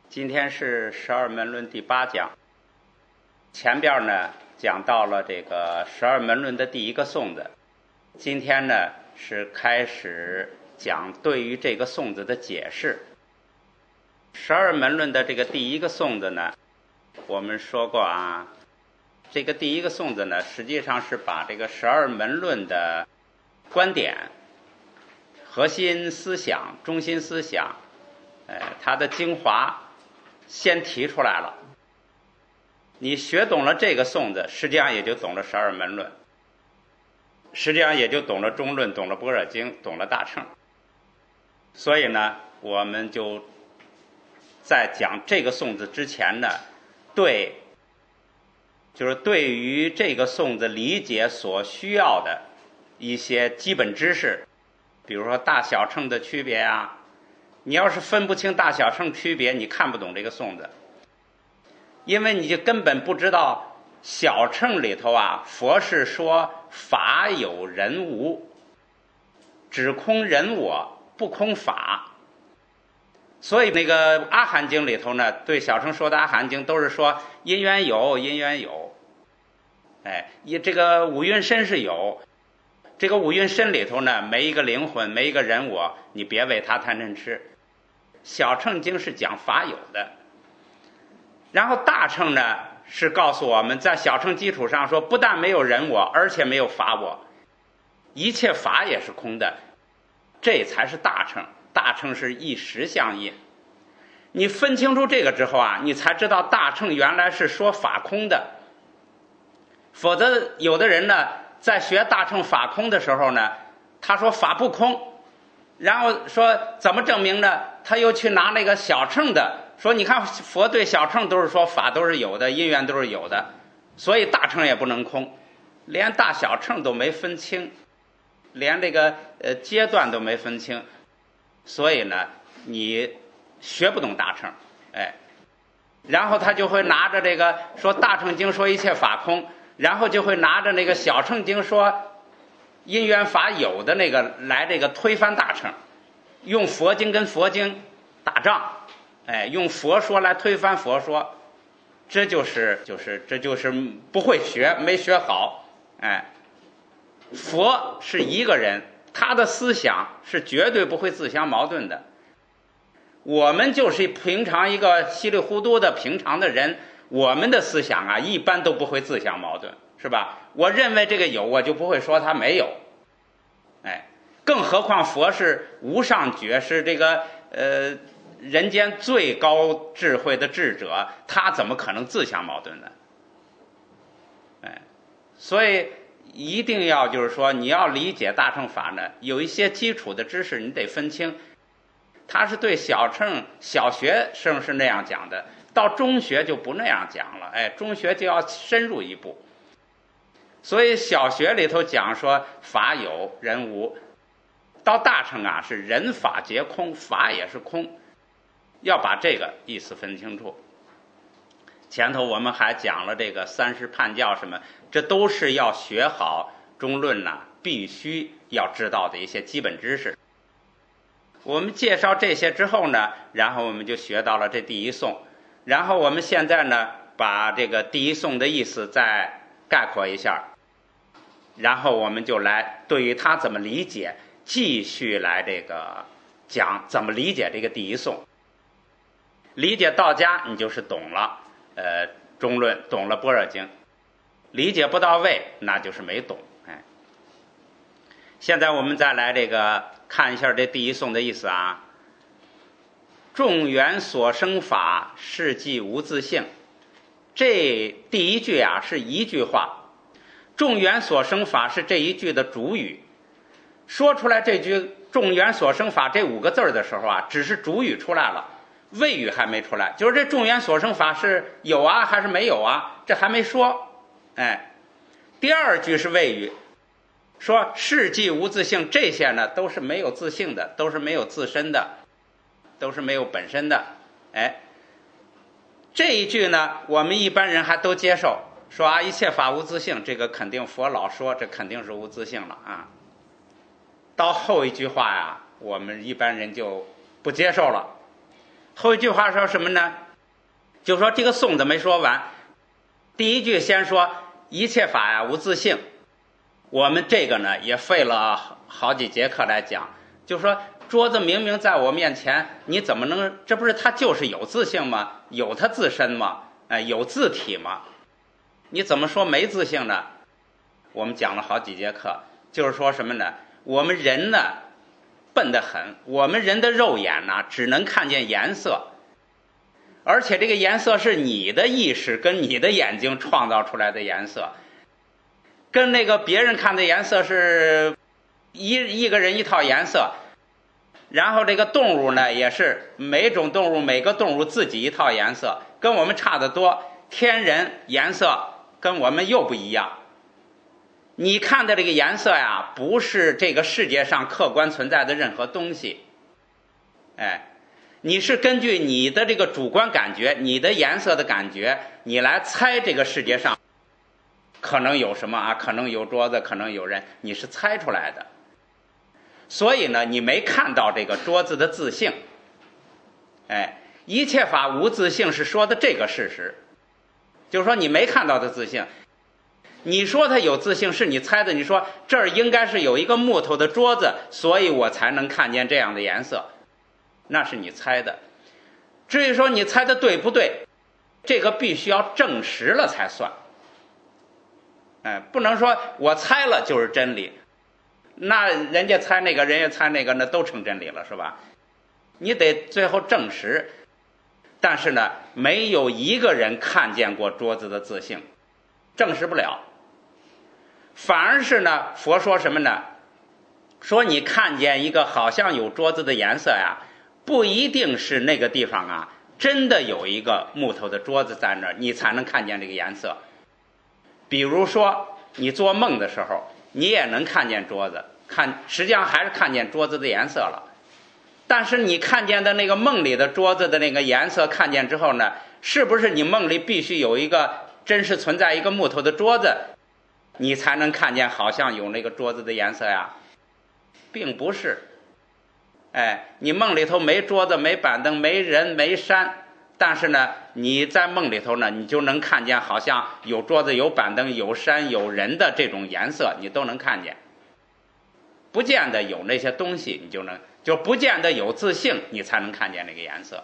今天是十二门论第8讲，前边呢讲到了这个十二门论的第一个颂子，今天呢是开始讲对于这个颂子的解释。十二门论的这个第一个颂子呢，我们说过啊，这个第一个颂子呢，实际上是把这个十二门论的观点、核心思想、中心思想，它的精华先提出来了。你学懂了这个颂子，实际上也就懂了十二门论，实际上也就懂了中论，懂了般若经，懂了大乘。所以呢，我们就在讲这个颂子之前呢，就是对于这个颂子理解所需要的一些基本知识，比如说大小乘的区别啊，你要是分不清大小乘区别，你看不懂这个颂子，因为你就根本不知道小乘里头啊，佛是说法有人无，只空人我，不空法。所以那个阿含经里头呢，对小乘说的阿含经都是说因缘有，因缘有，这个五蕴身是有，这个五蕴身里头呢，没一个灵魂，没一个人我，你别为他贪嗔痴。小乘经是讲法有的，然后大乘呢是告诉我们，在小乘基础上说，不但没有人我，而且没有法我，一切法也是空的，这才是大乘。大乘是一实相应，你分清楚这个之后啊，你才知道大乘原来是说法空的。否则有的人呢，在学大乘法空的时候呢，他说法不空，然后说怎么证明呢？他又去拿那个小乘的说，你看佛对小乘都是说法都是有的，因缘都是有的，所以大乘也不能空，连大小乘都没分清，连这个阶段都没分清，所以呢你学不懂大乘。然后他就会拿着这个说大乘经说一切法空，然后就会拿着那个小乘经说因缘法有的那个来这个推翻大乘，用佛经跟佛经打仗，用佛说来推翻佛说，这就是不会学，没学好。佛是一个人，他的思想是绝对不会自相矛盾的。我们就是平常一个稀里糊涂的平常的人，我们的思想啊一般都不会自相矛盾，是吧？我认为这个有，我就不会说它没有。更何况佛是无上觉，是这个人间最高智慧的智者，他怎么可能自相矛盾呢？所以一定要就是说，你要理解大乘法呢，有一些基础的知识你得分清。他是对小乘小学生是那样讲的，到中学就不那样讲了，中学就要深入一步。所以小学里头讲说法有人无，到大乘啊是人法皆空，法也是空，要把这个意思分清楚。前头我们还讲了这个三师判教什么，这都是要学好中论呢，必须要知道的一些基本知识。我们介绍这些之后呢，然后我们就学到了这第一颂，然后我们现在呢把这个第一颂的意思再概括一下，然后我们就来对于它怎么理解继续来这个讲怎么理解这个第一颂。理解道家你就是懂了中论，懂了般若经，理解不到位那就是没懂。现在我们再来这个看一下这第一颂的意思啊。众缘所生法，是即无自性。这第一句啊是一句话，众缘所生法是这一句的主语。说出来这句众缘所生法这5个字的时候啊，只是主语出来了，谓语还没出来，就是这众缘所生法是有啊还是没有啊，这还没说。第二句是谓语，说是即无自性，这些呢都是没有自性的，都是没有自身的，都是没有本身的。这一句呢我们一般人还都接受，说啊一切法无自性，这个肯定佛老说，这肯定是无自性了啊。到后一句话呀，我们一般人就不接受了。 后一句话说什么呢？就说这个颂子没说完，第一句先说一切法呀无自性。我们这个呢也费了好几节课来讲，就说桌子明明在我面前，你怎么能，这不是它就是有自性吗？有它自身吗？有自体吗？你怎么说没自性呢？我们讲了好几节课，就是说什么呢？我们人呢笨得很，我们人的肉眼呢只能看见颜色，而且这个颜色是你的意识跟你的眼睛创造出来的颜色，跟那个别人看的颜色是一个人一套颜色。然后这个动物呢也是每种动物每个动物自己一套颜色，跟我们差得多，天人颜色跟我们又不一样。你看的这个颜色呀，不是这个世界上客观存在的任何东西，你是根据你的这个主观感觉，你的颜色的感觉，你来猜这个世界上可能有什么啊？可能有桌子，可能有人，你是猜出来的。所以呢，你没看到这个桌子的自性。一切法无自性是说的这个事实，就是说你没看到的自性。你说它有自性是你猜的，你说这儿应该是有一个木头的桌子，所以我才能看见这样的颜色，那是你猜的。至于说你猜的对不对，这个必须要证实了才算。不能说我猜了就是真理，那人家猜那个人家猜那个，那都成真理了是吧？你得最后证实。但是呢，没有一个人看见过桌子的自性，证实不了。反而是呢，佛说什么呢？说你看见一个好像有桌子的颜色呀，不一定是那个地方啊真的有一个木头的桌子在那儿，你才能看见这个颜色。比如说你做梦的时候，你也能看见桌子，实际上还是看见桌子的颜色了。但是你看见的那个梦里的桌子的那个颜色看见之后呢，是不是你梦里必须有一个真实存在一个木头的桌子，你才能看见好像有那个桌子的颜色呀？并不是。你梦里头没桌子没板凳没人没山，但是呢你在梦里头呢，你就能看见好像有桌子有板凳有山有人的这种颜色，你都能看见。不见得有那些东西，你就不见得有自性，你才能看见那个颜色。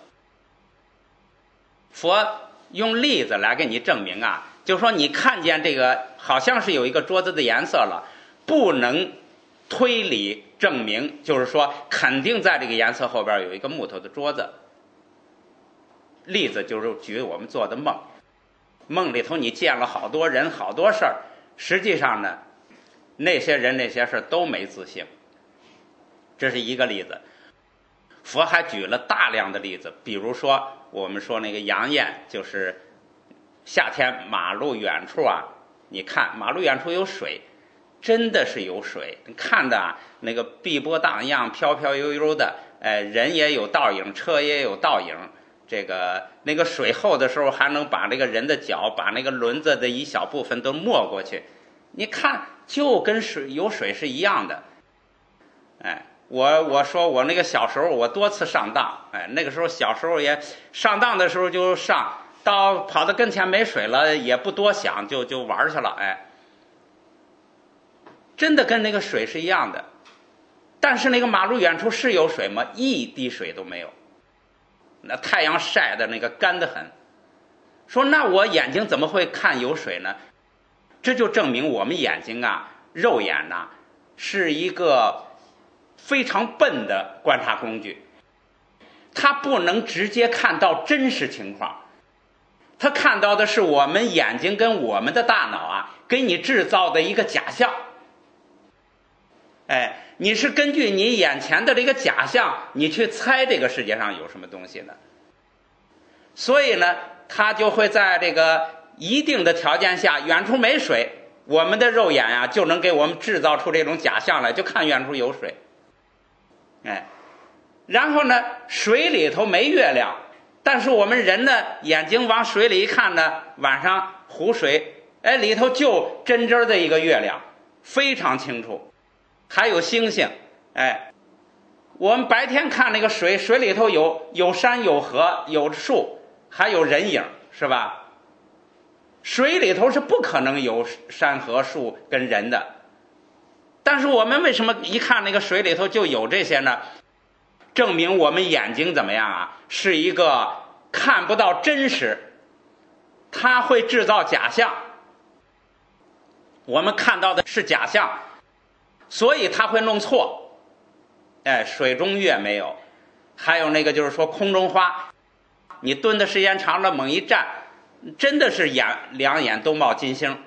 佛用例子来给你证明啊，就说你看见这个好像是有一个桌子的颜色了，不能推理证明，就是说肯定在这个颜色后边有一个木头的桌子。例子就是举我们做的梦，梦里头你见了好多人好多事儿，实际上呢那些人那些事都没自性，这是一个例子。佛还举了大量的例子，比如说我们说那个杨艳，就是夏天马路远处啊，你看马路远处有水，真的是有水，你看的那个碧波荡漾飘飘悠悠的，人也有倒影，车也有倒影，那个水厚的时候还能把那个人的脚把那个轮子的一小部分都没过去，你看就跟有水是一样的。我说我那个小时候我多次上当，那个时候小时候也上当的时候就上，到跑到跟前没水了也不多想，就玩去了。真的跟那个水是一样的。但是那个马路远处是有水吗？一滴水都没有，那太阳晒的那个干得很。说那我眼睛怎么会看有水呢？这就证明我们眼睛啊肉眼啊是一个非常笨的观察工具，它不能直接看到真实情况，它看到的是我们眼睛跟我们的大脑啊给你制造的一个假象。你是根据你眼前的这个假象，你去猜这个世界上有什么东西呢？所以呢，它就会在这个一定的条件下，远处没水，我们的肉眼啊就能给我们制造出这种假象来，就看远处有水。然后呢，水里头没月亮，但是我们人呢，眼睛往水里一看呢，晚上湖水，里头就真真的一个月亮，非常清楚，还有星星， 我们白天看那个水，水里头有山有河有树，还有人影，是吧？水里头是不可能有山河树跟人的，但是我们为什么一看那个水里头就有这些呢？证明我们眼睛怎么样啊？是一个看不到真实，它会制造假象。我们看到的是假象，所以它会弄错。水中月没有，还有那个就是说空中花，你蹲的时间长了，猛一站，真的是两眼都冒金星。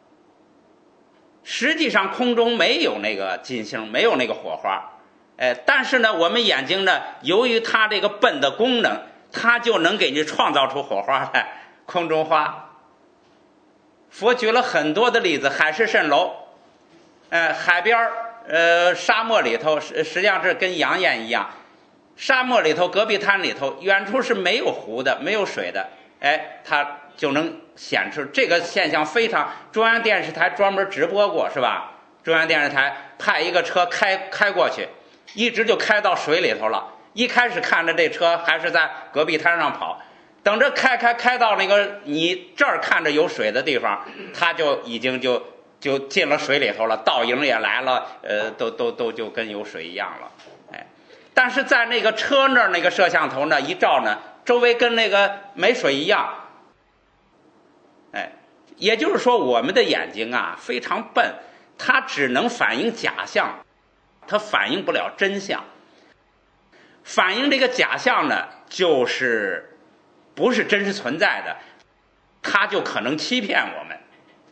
实际上空中没有那个金星，没有那个火花。但是呢，我们眼睛呢，由于它这个笨的功能，它就能给你创造出火花来，空中花。佛举了很多的例子，海市蜃楼，海边沙漠里头，实际上是跟阳焰一样，沙漠里头、戈壁滩里头，远处是没有湖的，没有水的，它就能显出这个现象非常。中央电视台专门直播过，是吧？中央电视台派一个车开过去，一直就开到水里头了。一开始看着这车还是在戈壁滩上跑，等着开到那个你这儿看着有水的地方，它就已经就进了水里头了，倒影也来了，都就跟有水一样了。但是在那个车那儿那个摄像头呢，一照呢，周围跟那个没水一样。也就是说我们的眼睛啊非常笨，它只能反映假象，它反映不了真相。反映这个假象呢，就是不是真实存在的，它就可能欺骗我们。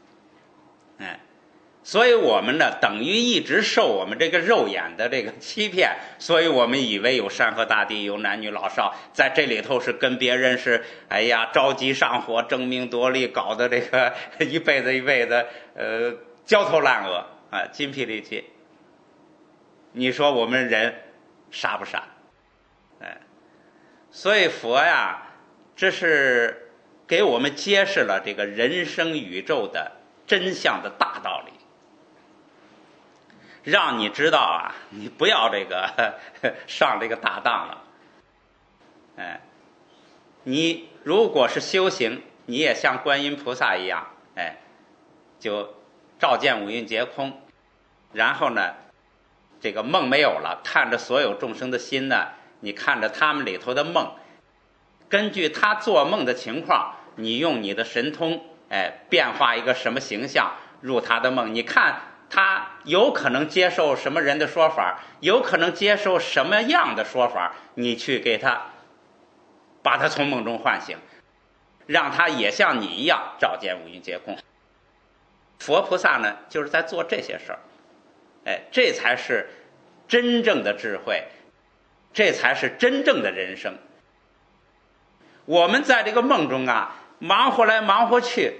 所以我们呢，等于一直受我们这个肉眼的这个欺骗，所以我们以为有山河大地，有男女老少，在这里头是跟别人是着急上火，争名夺利，搞得这个一辈子焦头烂额啊，筋疲力尽。你说我们人傻不傻？所以佛呀，这是给我们揭示了这个人生宇宙的真相的大道理。让你知道啊，你不要这个上这个大当了。你如果是修行，你也像观音菩萨一样，就照见五蕴皆空，然后呢，这个梦没有了，看着所有众生的心呢，你看着他们里头的梦，根据他做梦的情况，你用你的神通，变化一个什么形象入他的梦，你看他有可能接受什么人的说法，有可能接受什么样的说法，你去给他把他从梦中唤醒，让他也像你一样照见五蕴皆空。佛菩萨呢，就是在做这些事儿。这才是真正的智慧，这才是真正的人生。我们在这个梦中啊，忙活来忙活去，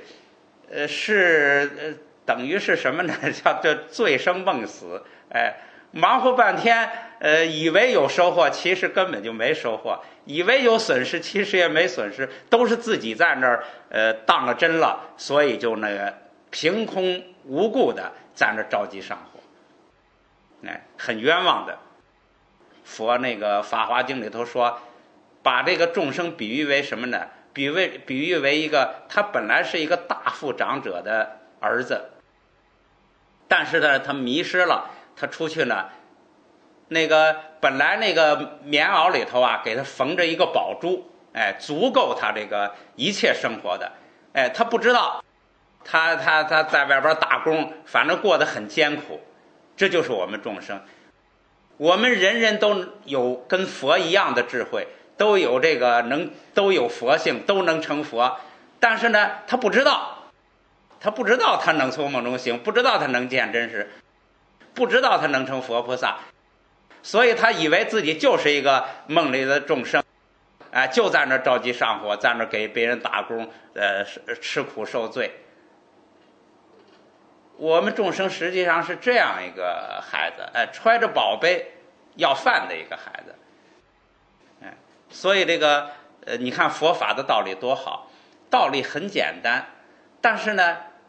等于是什么呢？叫这醉生梦死。忙活半天，以为有收获，其实根本就没收获；以为有损失，其实也没损失，都是自己在那儿当了真了，所以就那个凭空无故的在那儿着急上火，很冤枉的。佛那个《法华经》里头说，把这个众生比喻为什么呢？比喻为一个他本来是一个大富长者的儿子，但是呢，他迷失了，他出去呢，那个本来那个棉袄里头啊，给他缝着一个宝珠，足够他这个一切生活的，他不知道，他在外边打工，反正过得很艰苦。这就是我们众生，我们人人都有跟佛一样的智慧，都有这个都有佛性，都能成佛，但是呢，他不知道他能从梦中醒，不知道他能见真实，不知道他能成佛菩萨，所以他以为自己就是一个梦里的众生，就在那着急上火，在那给别人打工，吃苦受罪。我们众生实际上是这样一个孩子，揣着宝贝要饭的一个孩子。所以这个你看佛法的道理多好，道理很简单，但是呢，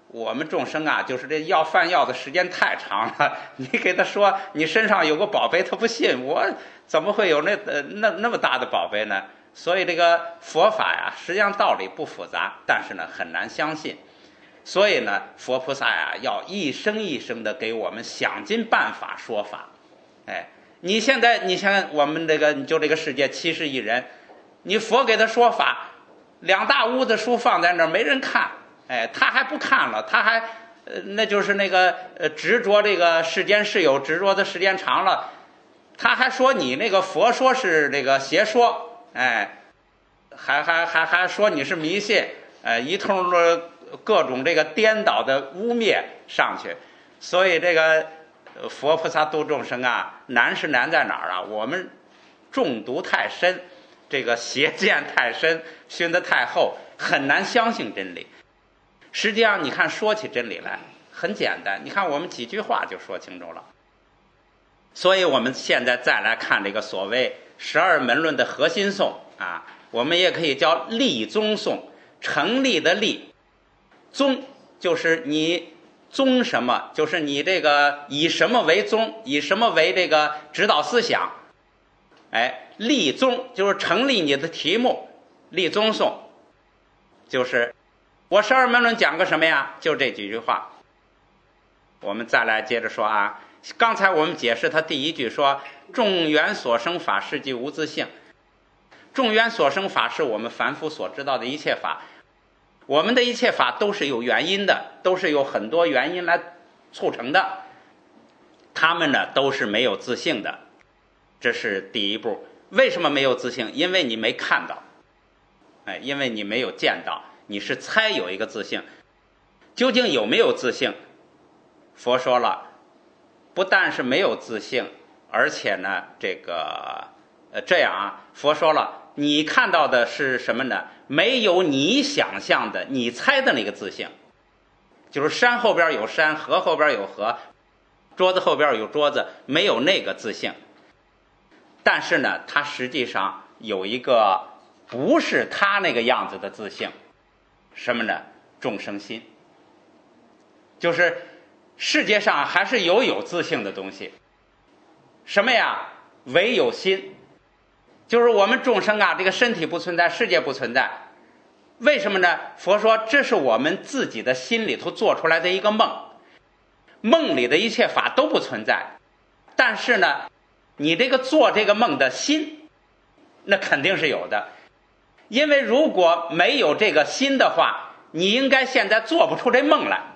我们众生啊，就是这要饭要的时间太长了。你给他说你身上有个宝贝，他不信，我怎么会有那么大的宝贝呢？所以这个佛法呀，实际上道理不复杂，但是呢很难相信。所以呢，佛菩萨呀，要一生一生的给我们想尽办法说法。哎，你现在你像我们这个世界70亿人，你佛给他说法，2大屋子书放在那儿没人看，哎，他还不看了，他还那就是那个执着这个世间事有，执着的时间长了，他还说你那个佛说是这个邪说，哎，还说你是迷信，一通的各种这个颠倒的污蔑上去。所以这个佛菩萨度众生啊，难是难在哪儿啊？我们中毒太深，这个邪见太深，熏得太厚，很难相信真理。实际上你看说起真理来很简单，你看我们几句话就说清楚了。所以我们现在再来看这个所谓12门论的核心颂啊，我们也可以叫立宗颂，成立的立，宗就是你宗什么，就是你这个以什么为宗，以什么为这个指导思想。哎，立宗就是成立你的题目，立宗颂就是我12门论讲个什么呀？就这几句话。我们再来接着说啊，刚才我们解释他第一句说众缘所生法实即无自性。众缘所生法是我们凡夫所知道的一切法，我们的一切法都是有原因的，都是有很多原因来促成的，他们呢都是没有自性的。这是第一步。为什么没有自性？因为你没看到，哎，因为你没有见到，你是猜有一个自性。究竟有没有自性？佛说了，不但是没有自性，而且呢这样啊，佛说了，你看到的是什么呢？没有你想象的你猜的那个自性，就是山后边有山，河后边有河，桌子后边有桌子，没有那个自性。但是呢，它实际上有一个不是它那个样子的自性，什么呢？众生心。就是世界上还是有自性的东西。什么呀？唯有心。就是我们众生啊，这个身体不存在，世界不存在。为什么呢？佛说这是我们自己的心里头做出来的一个梦，梦里的一切法都不存在。但是呢，你这个做这个梦的心，那肯定是有的。因为如果没有这个心的话，你应该现在做不出这梦来。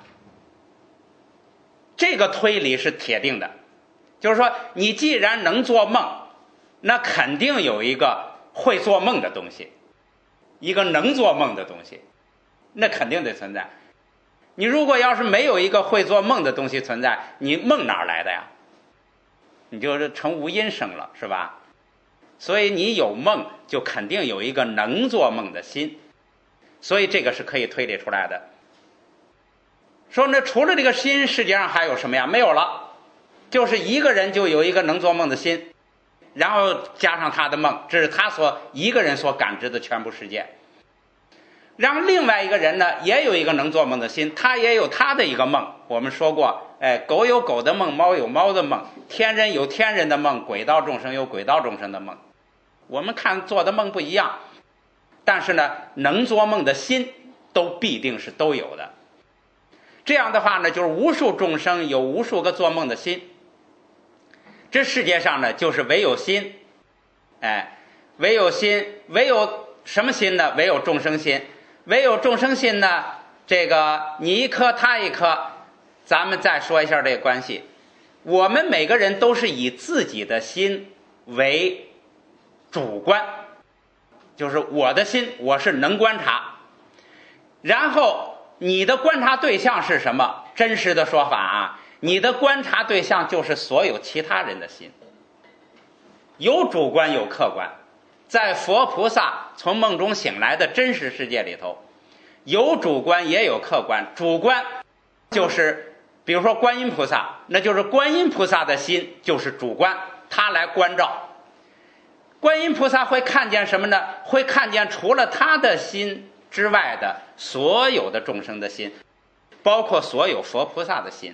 这个推理是铁定的，就是说你既然能做梦，那肯定有一个会做梦的东西，一个能做梦的东西，那肯定得存在。你如果要是没有一个会做梦的东西存在，你梦哪儿来的呀？你就是成无因生了，是吧？所以你有梦，就肯定有一个能做梦的心，所以这个是可以推理出来的。说那除了这个心，世界上还有什么呀？没有了，就是一个人就有一个能做梦的心，然后加上他的梦，这是他一个人所感知的全部世界。然后另外一个人呢，也有一个能做梦的心，他也有他的一个梦。我们说过，狗有狗的梦，猫有猫的梦，天人有天人的梦，鬼道众生有鬼道众生的梦。我们看做的梦不一样，但是呢，能做梦的心都必定是都有的。这样的话呢，就是无数众生有无数个做梦的心。这世界上呢，就是唯有心，唯有心，唯有什么心呢？唯有众生心。唯有众生心呢，这个你一颗他一颗。咱们再说一下这个关系，我们每个人都是以自己的心为主观，就是我的心，我是能观察。然后你的观察对象是什么？真实的说法啊，你的观察对象就是所有其他人的心，有主观有客观。在佛菩萨从梦中醒来的真实世界里头，有主观也有客观。主观就是比如说观音菩萨，那就是观音菩萨的心就是主观，他来关照。观音菩萨会看见什么呢？会看见除了他的心之外的所有的众生的心。 包括所有佛菩萨的心。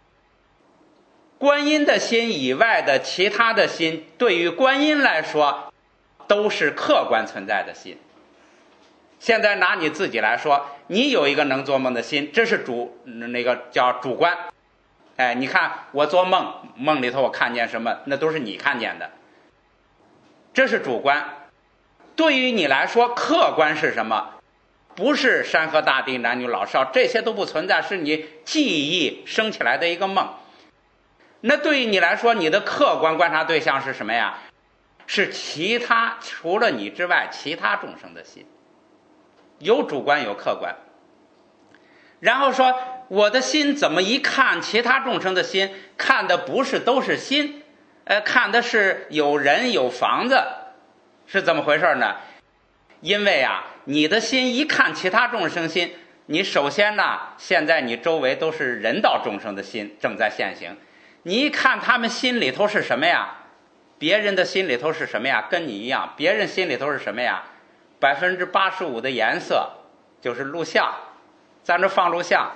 观音的心以外的其他的心，对于观音来说都是客观存在的心。现在拿你自己来说，你有一个能做梦的心，这是叫主观。你看我做梦，梦里头我看见什么，那都是你看见的，这是主观。对于你来说，客观是什么？不是山河大地、男女老少，这些都不存在，是你记忆生起来的一个梦。那对于你来说，你的客观观察对象是什么呀？是其他除了你之外其他众生的心，有主观有客观。然后说我的心怎么一看其他众生的心，看的不是都是心，看的是有人有房子，是怎么回事呢？因为你的心一看其他众生心，你首先现在你周围都是人道众生的心正在现行，你一看他们心里头是什么呀？别人的心里头是什么呀？跟你一样，别人心里头是什么呀？85%的颜色就是录像，咱这放录像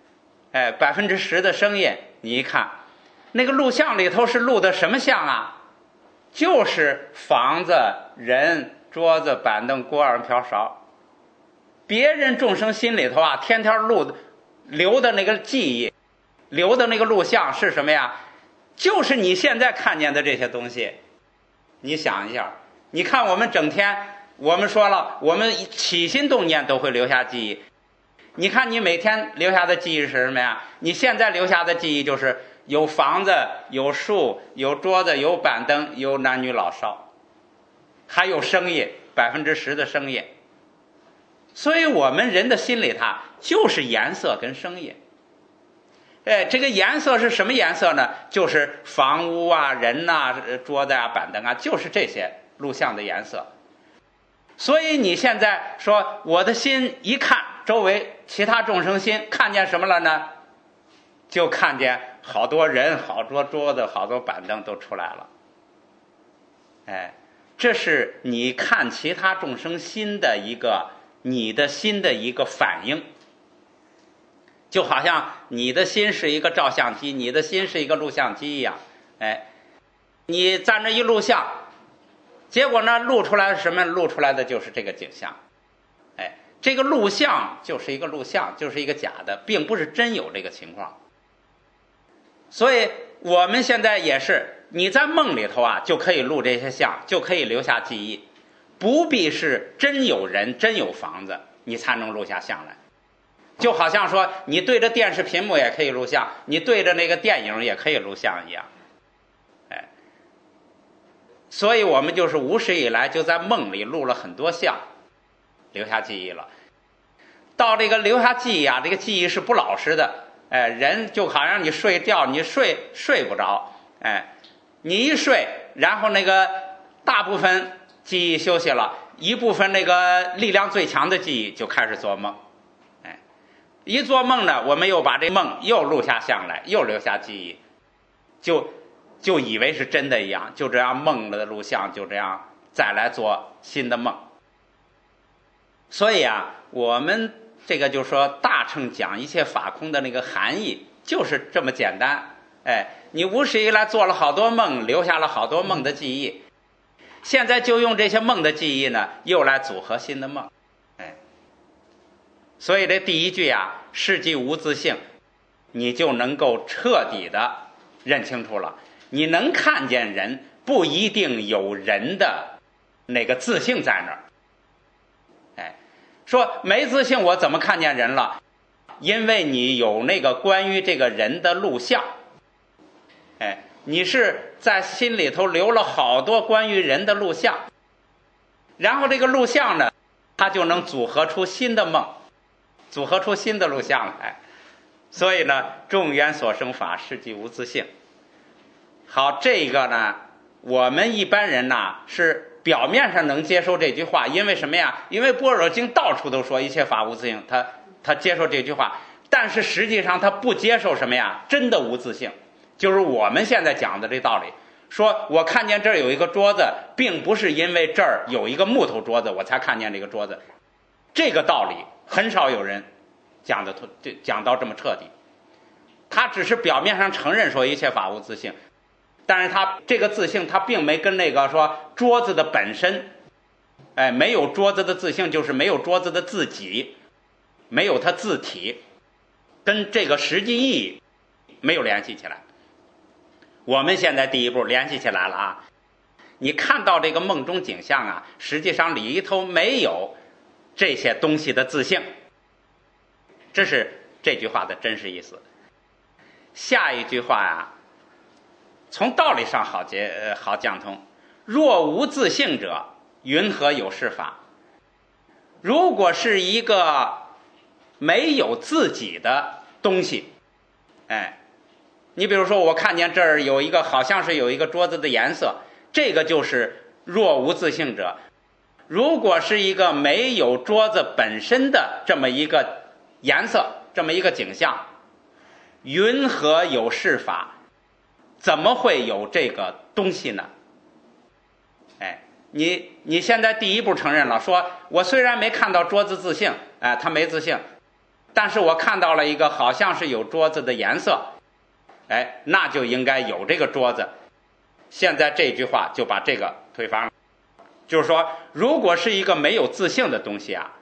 ，10%的声音，你一看那个录像里头是录的什么像啊？就是房子、人、桌子、板凳、锅碗瓢勺。别人众生心里头天天留的那个记忆，留的那个录像是什么呀？就是你现在看见的这些东西。你想一下，你看我们整天，我们说了，我们起心动念都会留下记忆。你看你每天留下的记忆是什么呀？你现在留下的记忆就是有房子、有树、有桌子、有板凳、有男女老少，还有声音，10%的声音。所以我们人的心里就是颜色跟声音。这个颜色是什么颜色呢？就是房屋人桌子板凳就是这些录像的颜色。所以你现在说我的心一看周围其他众生心，看见什么了呢？就看见好多人、好多桌子、好多板凳都出来了。这是你看其他众生心的你的心的一个反应。就好像你的心是一个照相机，你的心是一个录像机一样。你在那一录像，结果呢录出来什么？录出来的就是这个景象。这个录像就是一个录像，就是一个假的，并不是真有这个情况。所以我们现在也是，你在梦里头就可以录这些像，就可以留下记忆，不必是真有人真有房子你才能录下像来。就好像说你对着电视屏幕也可以录像，你对着那个电影也可以录像一样。所以我们就是无始以来就在梦里录了很多像，留下记忆了。到这个留下记忆这个记忆是不老实的。人就好像你睡觉，你睡不着，你一睡，然后那个大部分记忆休息了，一部分那个力量最强的记忆就开始做梦。一做梦呢，我们又把这梦又录下像来，又留下记忆，就以为是真的一样，就这样梦的录像，就这样再来做新的梦。所以我们这个就说大乘讲一切法空的那个含义就是这么简单。你无始以来做了好多梦，留下了好多梦的记忆，现在就用这些梦的记忆呢，又来组合新的梦。所以这第一句世即无自性，你就能够彻底的认清楚了。你能看见人，不一定有人的那个自性在那儿。说没自性我怎么看见人了？因为你有那个关于这个人的录像。你是在心里头留了好多关于人的录像，然后这个录像呢，它就能组合出新的梦，组合出新的录像来。所以呢，众缘所生法，世即无自性。好，这个呢，我们一般人是表面上能接受这句话，因为什么呀？因为般若经到处都说一切法无自性，他接受这句话，但是实际上他不接受什么呀？真的无自性，就是我们现在讲的这道理。说我看见这儿有一个桌子，并不是因为这儿有一个木头桌子我才看见这个桌子，这个道理很少有人讲到这么彻底。他只是表面上承认说一切法无自性，但是他这个自性他并没跟那个说桌子的本身，没有桌子的自性，就是没有桌子的自己，没有它自体，跟这个实际意义没有联系起来。我们现在第一步联系起来了啊！你看到这个梦中景象啊，实际上里头没有这些东西的自性，这是这句话的真实意思。下一句话呀，从道理上好讲通。若无自性者，云何有是法？如果是一个没有自己的东西，你比如说我看见这儿有一个好像是有一个桌子的颜色，这个就是若无自性者。如果是一个没有桌子本身的这么一个颜色，这么一个景象，云何有是法？怎么会有这个东西呢？你现在第一步承认了，说我虽然没看到桌子自性，它没自性，但是我看到了一个好像是有桌子的颜色，那就应该有这个桌子。现在这句话就把这个推翻了，就是说，如果是一个没有自性的东西啊，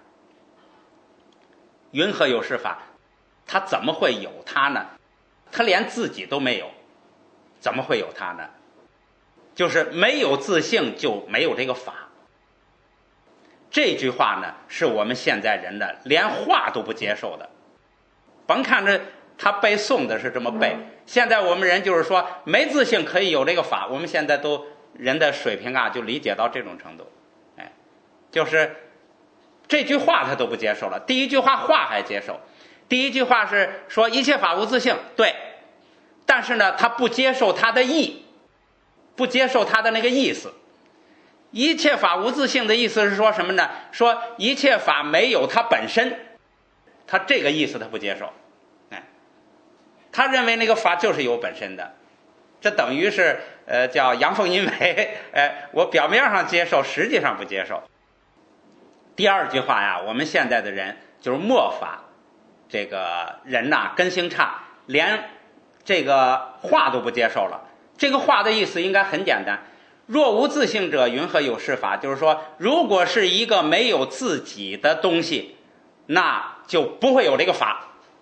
云何有是法？它怎么会有它呢？它连自己都没有，怎么会有它呢？就是没有自性就没有这个法。这句话呢，是我们现在人的连话都不接受的。甭看着他背诵的是这么背，现在我们人就是说没自性可以有这个法，我们现在都人的水平啊就理解到这种程度。就是这句话他都不接受了。第一句话还接受，第一句话是说一切法无自性，对，但是呢他不接受他的意，不接受他的那个意思。一切法无自性的意思是说什么呢？说一切法没有它本身，他这个意思他不接受。他认为那个法就是有本身的，这等于是叫阳奉阴违。我表面上接受，实际上不接受。第二句话呀，我们现在的人就是末法，这个人呐根性差，连这个话都不接受了。这个话的意思应该很简单，若无自性者，云何有是法？就是说，如果是一个没有自己的东西，那就不会有这个法。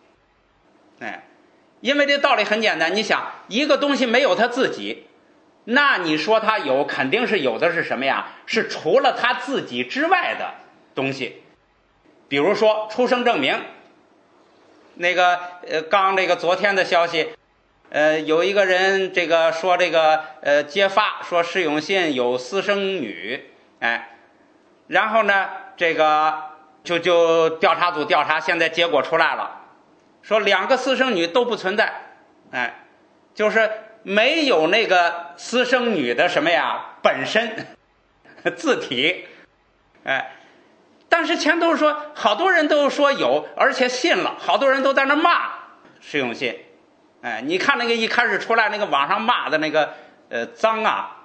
因为这道理很简单，你想一个东西没有它自己，那你说它有，肯定是有的是什么呀？是除了它自己之外的东西。比如说出生证明，那个刚这个昨天的消息，有一个人这个说这个揭发说施永信有私生女，然后呢这个就调查组调查，现在结果出来了，说2个私生女都不存在，就是没有那个私生女的什么呀本身自体，但是前头说好多人都说有，而且信了，好多人都在那骂施永信。你看那个一开始出来那个网上骂的那个脏啊，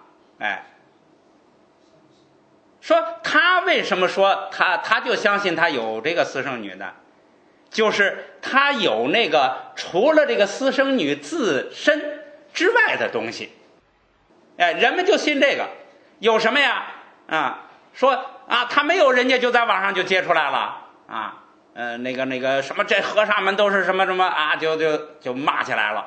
说他为什么说他就相信他有这个私生女呢？就是他有那个除了这个私生女自身之外的东西，人们就信这个。有什么呀？说他没有，人家就在网上就揭出来了那个什么这和尚们都是什么什么就骂起来了，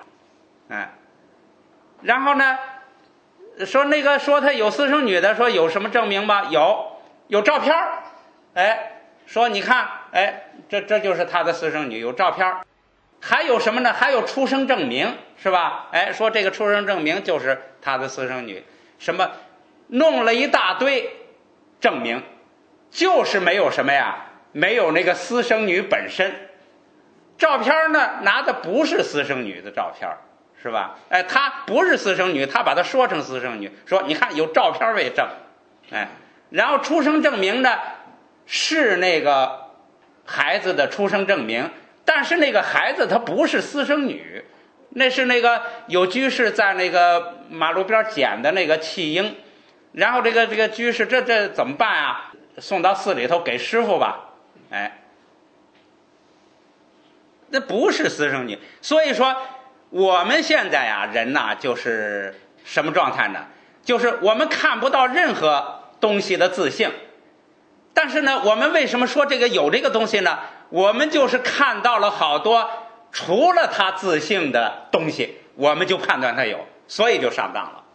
然后呢说那个说他有私生女的，说有什么证明吗？有照片，说你看，这就是他的私生女，有照片。还有什么呢？还有出生证明，是吧？说这个出生证明就是他的私生女，什么弄了一大堆证明，就是没有什么呀，没有那个私生女本身。照片呢拿的不是私生女的照片，是吧？他不是私生女，他把它说成私生女，说你看有照片为证，然后出生证明呢是那个孩子的出生证明，但是那个孩子他不是私生女，那是那个有居士在那个马路边捡的那个弃婴，然后这个居士这怎么办啊？送到寺里头给师傅吧， 那不是私生女。所以说我们现在呀，人呐，就是什么状态呢？就是我们看不到任何东西的自性，但是呢，我们为什么说这个有这个东西呢？我们就是看到了好多除了它自性的东西，我们就判断它有，所以就上当了。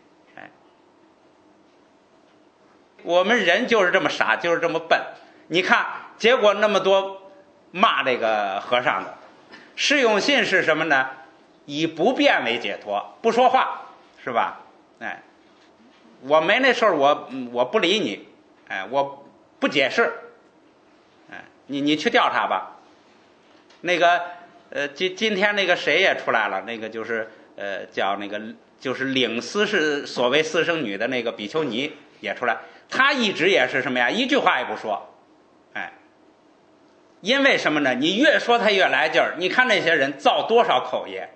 我们人就是这么傻，就是这么笨。你看，结果那么多骂这个和尚的，释永信是什么呢？以不辩为解脱，不说话，是吧？我没那事儿，我不理你，我不解释，你去调查吧。那个今天那个谁也出来了，那个就是叫那个就是领所谓私生女的那个比丘尼也出来。他一直也是什么呀？一句话也不说，因为什么呢？你越说他越来劲儿。你看那些人造多少口业，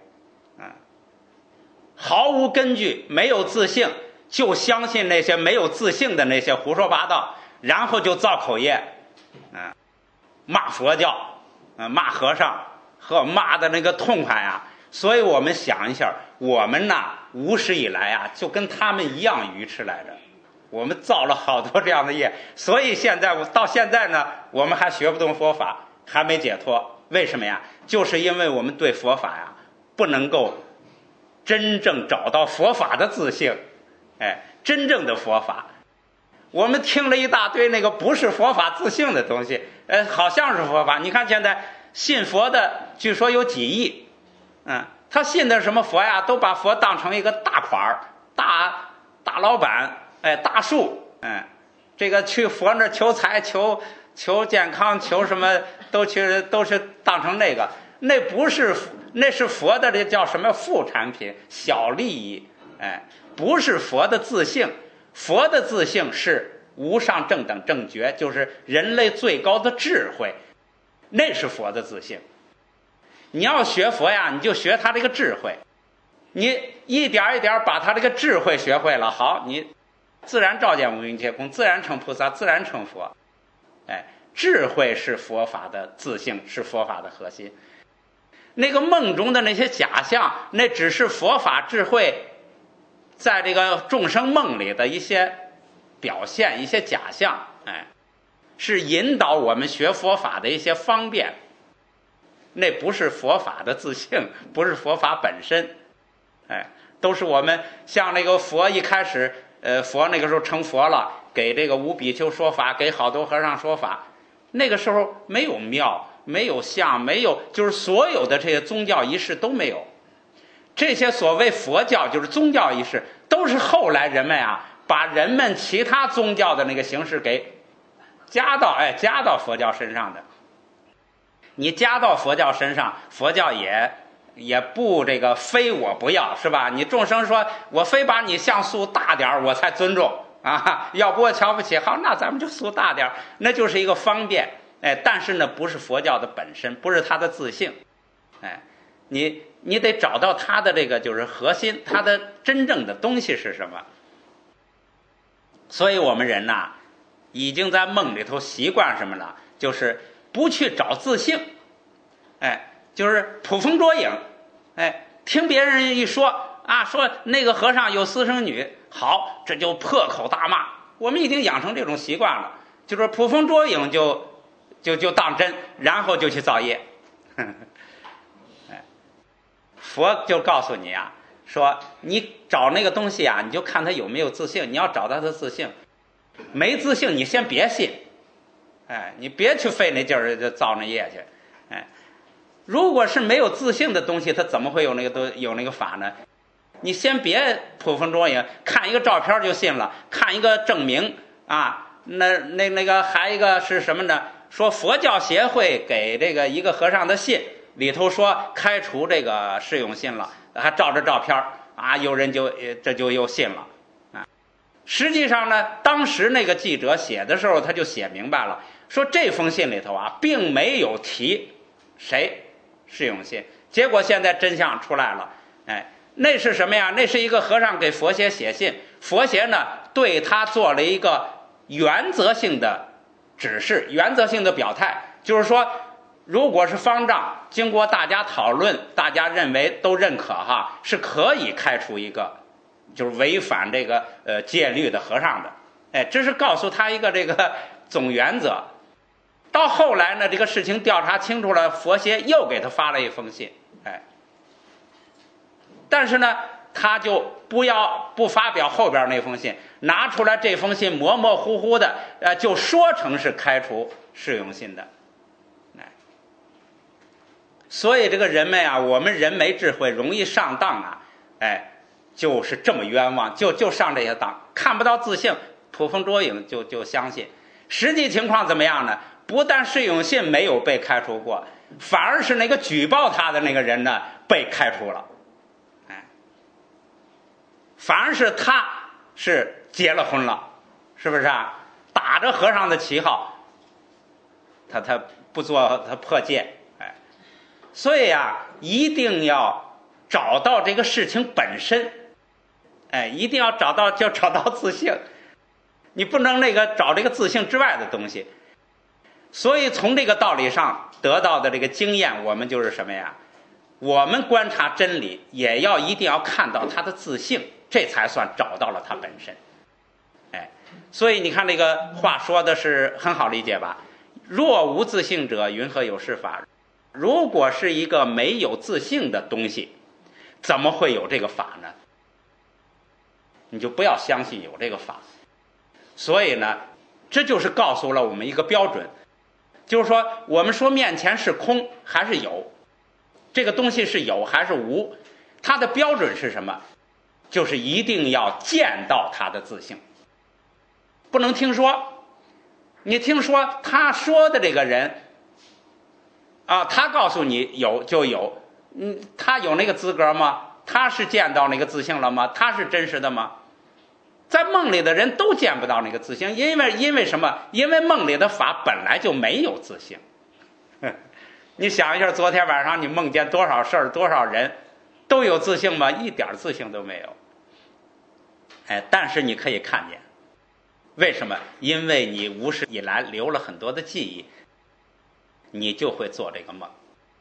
毫无根据，没有自信，就相信那些没有自信的那些胡说八道，然后就造口业，骂佛教，骂和尚，和骂的那个痛快啊！所以我们想一下，我们呐，无始以来啊，就跟他们一样愚痴来着。我们造了好多这样的业，所以到现在呢，我们还学不懂佛法，还没解脱。为什么呀？就是因为我们对佛法呀，不能够真正找到佛法的自性，真正的佛法。我们听了一大堆那个不是佛法自性的东西，好像是佛法。你看现在信佛的，据说有几亿，他信的什么佛呀？都把佛当成一个大款儿、大老板。大树，这个去佛那求财、求健康、求什么都是当成那个，那是佛的，这叫什么副产品、小利益，不是佛的自性。佛的自性是无上正等正觉，就是人类最高的智慧，那是佛的自性。你要学佛呀，你就学他这个智慧，你一点一点把他这个智慧学会了，好，你自然照见五蕴皆空，自然成菩萨，自然成佛。智慧是佛法的自性，是佛法的核心。那个梦中的那些假象，那只是佛法智慧在这个众生梦里的一些表现，一些假象，是引导我们学佛法的一些方便。那不是佛法的自性，不是佛法本身，都是我们像那个佛一开始。佛那个时候成佛了，给这个五比丘说法，给好多和尚说法。那个时候没有庙，没有像，没有，就是所有的这些宗教仪式都没有。这些所谓佛教就是宗教仪式，都是后来人们啊，把人们其他宗教的那个形式给加到佛教身上的。你加到佛教身上，佛教也不这个非我不要，是吧？你众生说我非把你像塑大点我才尊重啊，要不我瞧不起，好，那咱们就塑大点，那就是一个方便。但是呢，不是佛教的本身，不是它的自性。你得找到它的这个就是核心，它的真正的东西是什么。所以我们人呐，已经在梦里头习惯什么了，就是不去找自性，就是捕风捉影，听别人一说啊，说那个和尚有私生女，好，这就破口大骂。我们已经养成这种习惯了，就是捕风捉影就当真，然后就去造业。佛就告诉你啊，说你找那个东西啊，你就看他有没有自性。你要找他的自性，没自性你先别信，你别去费那劲儿就造那业去，如果是没有自性的东西，它怎么会有那个法呢？你先别捕风捉影，看一个照片就信了，看一个证明啊，那个还一个是什么呢？说佛教协会给这个一个和尚的信里头说开除这个释永信了，还照着照片啊，有人这就又信了啊。实际上呢，当时那个记者写的时候，他就写明白了，说这封信里头啊，并没有提谁释永信。结果现在真相出来了，那是什么呀？那是一个和尚给佛协写信，佛协呢对他做了一个原则性的指示，原则性的表态，就是说如果是方丈，经过大家讨论，大家认为都认可哈，是可以开除一个就是违反这个戒律的和尚的。哎，这是告诉他一个这个总原则。到后来呢，这个事情调查清楚了，佛协又给他发了一封信，哎，但是呢，他就不发表后边那封信，拿出来这封信模模糊糊的，就说成是开除释用信的。所以这个人们啊，我们人没智慧，容易上当啊，哎，就是这么冤枉，就上这些当，看不到自性，捕风捉影就相信。实际情况怎么样呢？不但释用信没有被开除过，反而是那个举报他的那个人呢被开除了，哎，反而是他是结了婚了，是不是啊？打着和尚的旗号，他不做他破戒。所以啊，一定要找到这个事情本身，哎，一定要找到自性，你不能找这个自性之外的东西。所以从这个道理上得到的这个经验，我们就是什么呀？我们观察真理也一定要看到它的自性，这才算找到了它本身。哎，所以你看这个话说的是很好理解吧？若无自性者，云何有是法？如果是一个没有自性的东西，怎么会有这个法呢？你就不要相信有这个法。所以呢，这就是告诉了我们一个标准，就是说我们说面前是空还是有，这个东西是有还是无，它的标准是什么？就是一定要见到它的自性，不能听说。你听说他说的这个人啊，他告诉你有就有，他有那个资格吗？他是见到那个自性了吗？他是真实的吗？在梦里的人都见不到那个自性，因为什么？因为梦里的法本来就没有自性。你想一下，昨天晚上你梦见多少事儿，多少人，都有自性吗？一点自性都没有。哎，但是你可以看见，为什么？因为你无始以来留了很多的记忆，你就会做这个梦。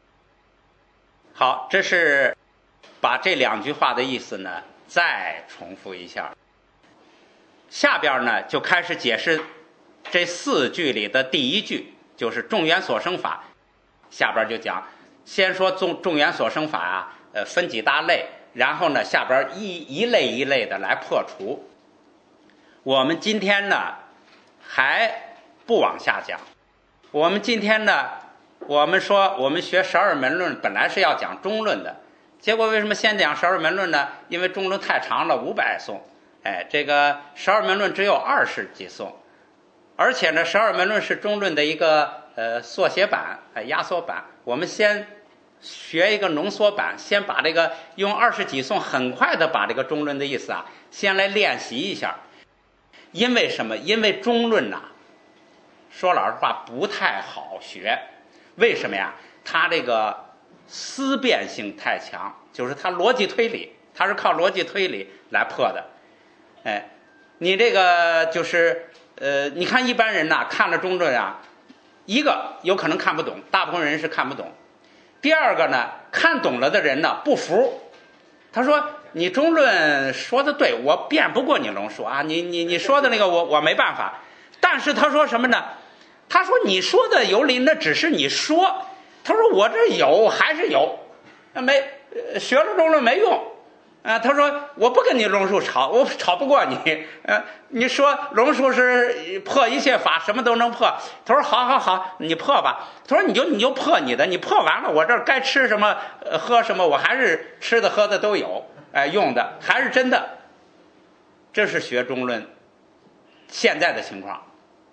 好，这是把这两句话的意思呢再重复一下。下边呢就开始解释这四句里的第一句，就是众缘所生法。下边就讲，先说众缘所生法啊，分几大类，然后呢下边一类一类的来破除。我们今天呢还不往下讲，我们今天呢，我们说我们学十二门论本来是要讲中论的，结果为什么先讲十二门论呢？因为中论太长了，500颂，哎，这个十二门论只有20几颂，而且呢，十二门论是中论的一个缩写版、压缩版。我们先学一个浓缩版，先把这个用20几颂很快的把这个中论的意思啊，先来练习一下。因为什么？因为中论呐，说老实话不太好学。为什么呀？它这个思辨性太强，就是它逻辑推理，它是靠逻辑推理来破的。哎，你这个就是你看一般人呐，看了中论啊，一个有可能看不懂，大部分人是看不懂。第二个呢，看懂了的人呢不服，他说你中论说的对，我辩不过你龙树啊，你说的那个我没办法。但是他说什么呢？他说你说的有理，那只是你说。他说我这有还是有，没学了中论没用啊。他说我不跟你龙树吵，我吵不过你。你说龙树是破一切法，什么都能破。他说好，你破吧。他说你就破你的，你破完了，我这儿该吃什么喝什么，我还是吃的喝的都有，用的还是真的。这是学中论现在的情况。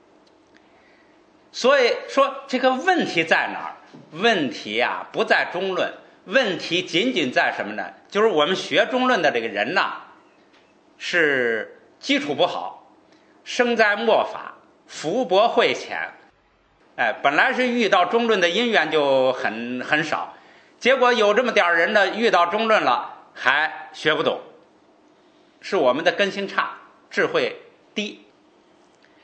所以说这个问题在哪儿？问题啊不在中论，问题仅仅在什么呢？就是我们学中论的这个人呐，是基础不好，生在末法，福薄慧浅。本来是遇到中论的因缘就很少，结果有这么点人呢，遇到中论了还学不懂，是我们的根性差，智慧低。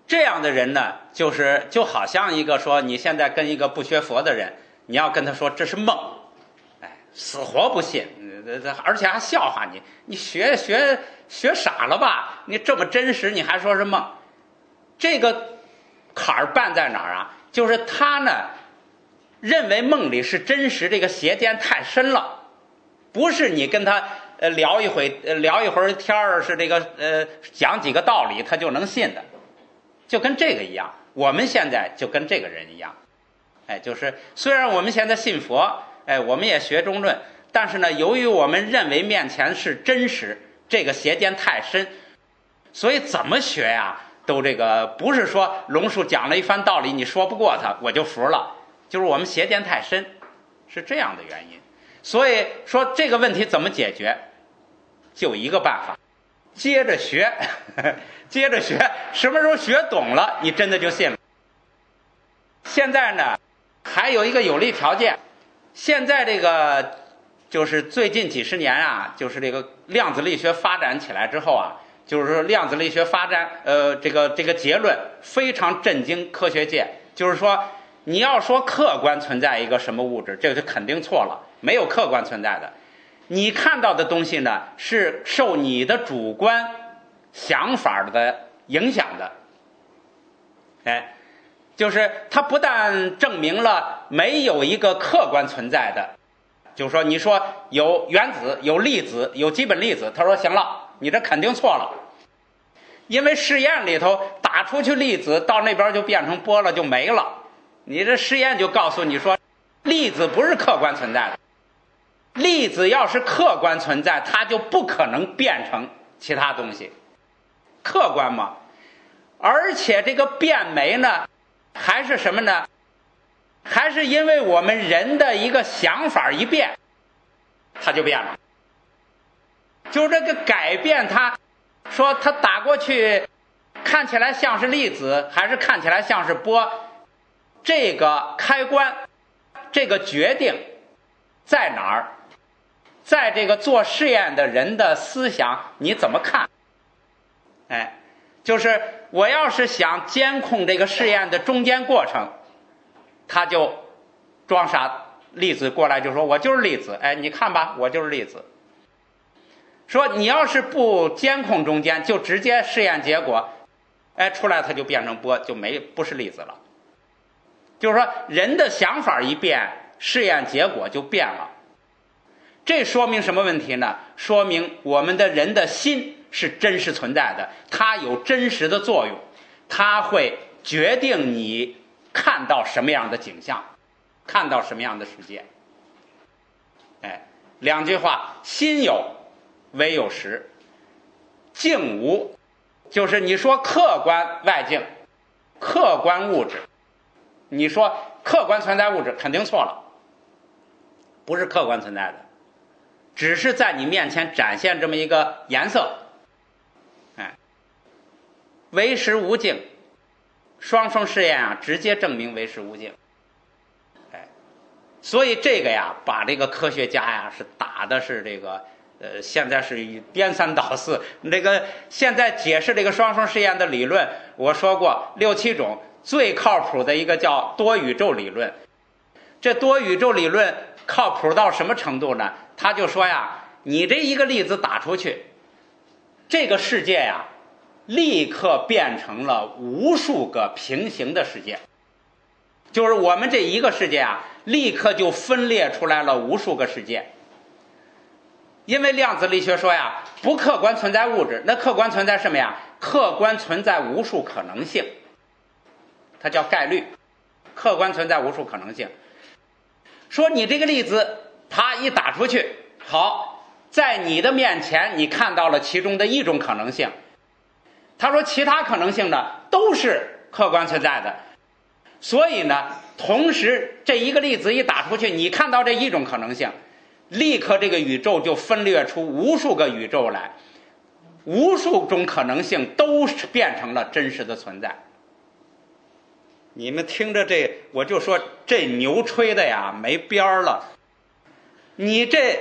这样的人呢，就好像一个说你现在跟一个不学佛的人，你要跟他说这是梦，哎，死活不信，而且还笑话你，你学傻了吧？你这么真实，你还说是梦？这个坎儿办在哪儿啊？就是他呢认为梦里是真实，这个邪见太深了，不是你跟他聊一会儿天儿，是这个讲几个道理他就能信的，就跟这个一样。我们现在就跟这个人一样，哎，就是虽然我们现在信佛，哎，我们也学中论，但是呢，由于我们认为面前是真实，这个邪见太深，所以怎么学呀，都这个不是说龙树讲了一番道理，你说不过他，我就服了，就是我们邪见太深，是这样的原因。所以说这个问题怎么解决？就一个办法，接着学，接着学，什么时候学懂了，你真的就信了。现在呢，还有一个有利条件，现在这个就是最近几十年啊，就是这个量子力学发展起来之后啊，就是说量子力学发展，这个结论非常震惊科学界，就是说你要说客观存在一个什么物质，这个就肯定错了，没有客观存在的。你看到的东西呢，是受你的主观想法的影响的，哎，就是它不但证明了没有一个客观存在的，就是说你说有原子、有粒子、有基本粒子，他说行了，你这肯定错了，因为试验里头打出去粒子到那边就变成波了，就没了。你这实验就告诉你说，粒子不是客观存在的，粒子要是客观存在，它就不可能变成其他东西，客观嘛。而且这个变没呢，还是什么呢？还是因为我们人的一个想法一变，它就变了。就这个改变它，说它打过去看起来像是粒子，还是看起来像是波，这个开关，这个决定在哪儿？在这个做试验的人的思想，你怎么看？哎，就是我要是想监控这个试验的中间过程，他就装傻粒子过来就说我就是粒子，哎，你看吧，我就是粒子。说你要是不监控中间，就直接试验结果，哎，出来它就变成波，就不是粒子了。就是说人的想法一变，试验结果就变了。这说明什么问题呢？说明我们的人的心是真实存在的，它有真实的作用，它会决定你看到什么样的景象，看到什么样的世界。哎，两句话，心有唯有实，境无，就是你说客观外境，客观物质，你说客观存在物质肯定错了，不是客观存在的，只是在你面前展现这么一个颜色。哎，唯实无境，双缝试验啊，直接证明唯实无境。哎，所以这个呀，把这个科学家呀是打的是这个现在是颠三倒四。这个现在解释这个双缝试验的理论，我说过6、7种，最靠谱的一个叫多宇宙理论。这多宇宙理论靠谱到什么程度呢？他就说呀，你这一个粒子打出去，这个世界呀立刻变成了无数个平行的世界，就是我们这一个世界啊立刻就分裂出来了无数个世界。因为量子力学说呀，不客观存在物质，那客观存在什么呀？客观存在无数可能性，它叫概率，客观存在无数可能性。说你这个粒子它一打出去，好，在你的面前你看到了其中的一种可能性，他说其他可能性呢都是客观存在的，所以呢同时这一个粒子一打出去，你看到这一种可能性，立刻这个宇宙就分裂出无数个宇宙来，无数种可能性都变成了真实的存在。你们听着这，我就说这牛吹的呀没边儿了。你这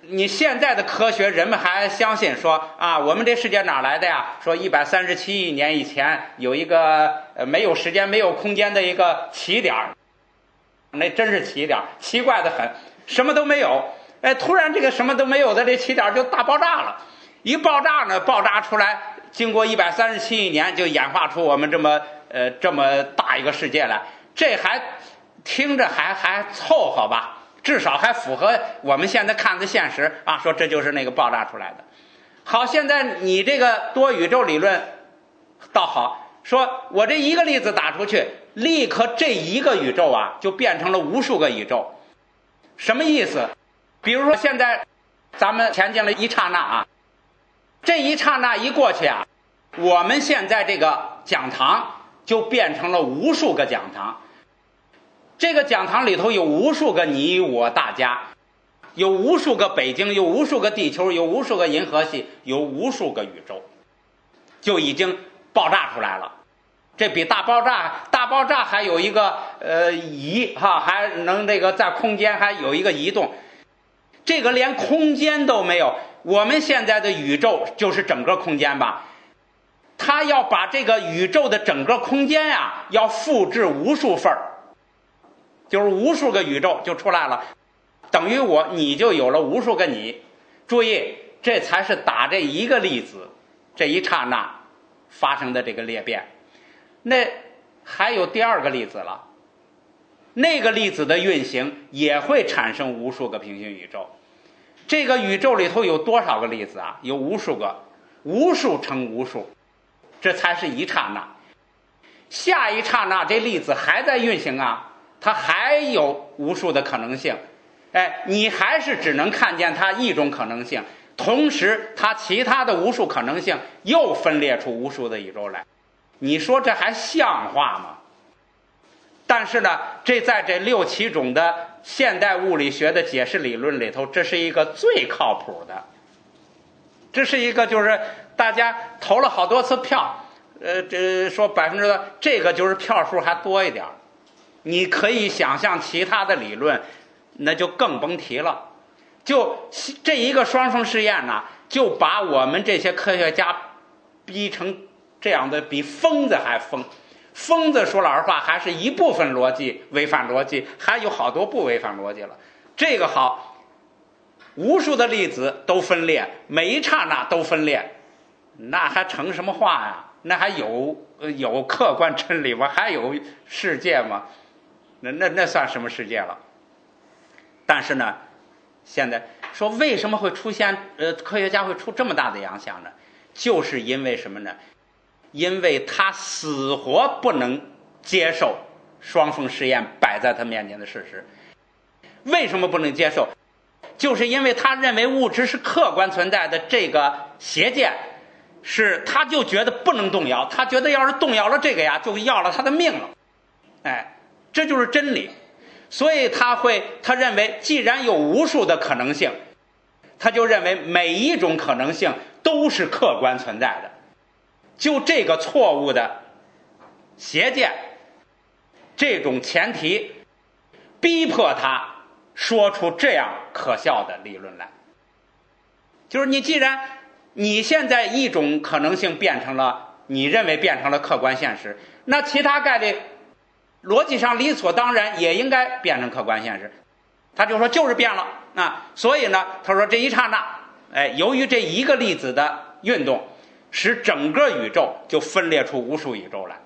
你现在的科学，人们还相信说啊，我们这世界哪来的呀？说137亿年以前有一个没有时间、没有空间的一个起点，那真是起点，奇怪的很，什么都没有。哎，突然这个什么都没有的这起点就大爆炸了，一爆炸呢，爆炸出来，经过137亿年就演化出我们这么大一个世界来，这还听着还凑合吧。至少还符合我们现在看的现实啊，说这就是那个爆炸出来的。好，现在你这个多宇宙理论倒好，说我这一个粒子打出去，立刻这一个宇宙啊就变成了无数个宇宙。什么意思？比如说现在咱们前进了一刹那啊，这一刹那一过去啊，我们现在这个讲堂就变成了无数个讲堂。这个讲堂里头有无数个你我大家，有无数个北京，有无数个地球，有无数个银河系，有无数个宇宙，就已经爆炸出来了。这比大爆炸还有一个移哈，还能这个在空间还有一个移动，这个连空间都没有。我们现在的宇宙就是整个空间吧，它要把这个宇宙的整个空间呀，要复制无数份儿。就是无数个宇宙就出来了，等于你就有了无数个你。注意，这才是打这一个粒子这一刹那发生的这个裂变。那还有第二个粒子了，那个粒子的运行也会产生无数个平行宇宙。这个宇宙里头有多少个粒子啊？有无数个，无数乘无数，这才是一刹那。下一刹那这粒子还在运行啊，它还有无数的可能性。哎，你还是只能看见它一种可能性，同时它其他的无数可能性又分裂出无数的宇宙来。你说这还像话吗？但是呢，这在这6、7种的现代物理学的解释理论里头，这是一个最靠谱的，这是一个就是大家投了好多次票，这说%的，这个就是票数还多一点。你可以想象其他的理论，那就更甭提了。就这一个双缝试验呢，就把我们这些科学家逼成这样的，比疯子还疯。疯子说老实话，还是一部分逻辑违反逻辑，还有好多不违反逻辑了。这个好，无数的粒子都分裂，每一刹那都分裂，那还成什么话呀？那还有客观真理吗？还有世界吗？那算什么世界了？但是呢，现在说为什么会出现科学家会出这么大的影响呢？就是因为什么呢？因为他死活不能接受双缝试验摆在他面前的事实。为什么不能接受？就是因为他认为物质是客观存在的，这个邪见是他就觉得不能动摇，他觉得要是动摇了这个呀，就要了他的命了。哎，这就是真理。所以他认为既然有无数的可能性，他就认为每一种可能性都是客观存在的。就这个错误的邪见，这种前提逼迫他说出这样可笑的理论来。就是你既然你现在一种可能性变成了你认为变成了客观现实，那其他概率逻辑上理所当然也应该变成客观现实。他就说就是变了啊，所以呢，他说这一刹那，由于这一个粒子的运动，使整个宇宙就分裂出无数宇宙来。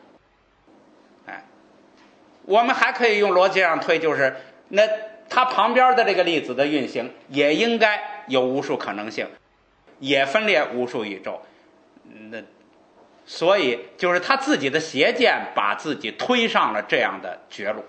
我们还可以用逻辑上推，就是那它旁边的这个粒子的运行也应该有无数可能性，也分裂无数宇宙。那所以就是他自己的邪见把自己推上了这样的绝路。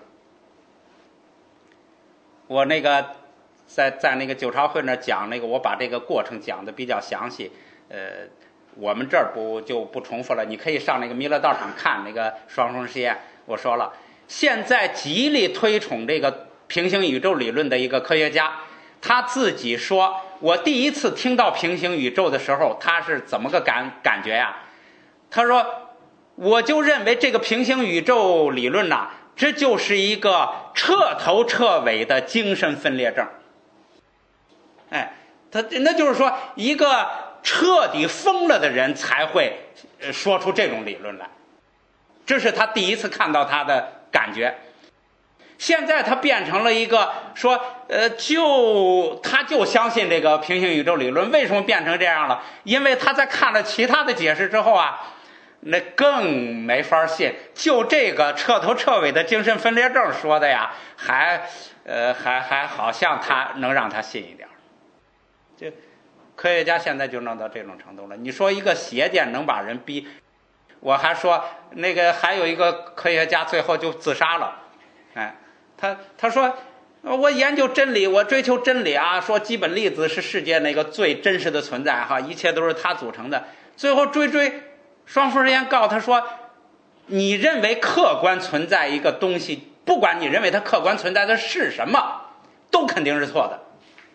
我那个在那个九朝会那讲那个，我把这个过程讲的比较详细，我们这儿就不重复了，你可以上那个弥勒道场看那个双缝实验。我说了，现在极力推崇这个平行宇宙理论的一个科学家，他自己说，我第一次听到平行宇宙的时候，他是怎么个感觉呀？他说，我就认为这个平行宇宙理论呐，这就是一个彻头彻尾的精神分裂症。 那就是说，一个彻底疯了的人才会说出这种理论来，这是他第一次看到他的感觉。现在他变成了一个说，他就相信这个平行宇宙理论。为什么变成这样了？因为他在看了其他的解释之后啊，那更没法信。就这个彻头彻尾的精神分裂症说的呀，还好像他能让他信一点。这科学家现在就弄到这种程度了。你说一个邪见能把人逼，我还说那个还有一个科学家最后就自杀了。他说我研究真理，我追求真理啊，说基本粒子是世界那个最真实的存在哈，一切都是它组成的。最后追双缝实验告他说，你认为客观存在一个东西，不管你认为它客观存在的是什么，都肯定是错的。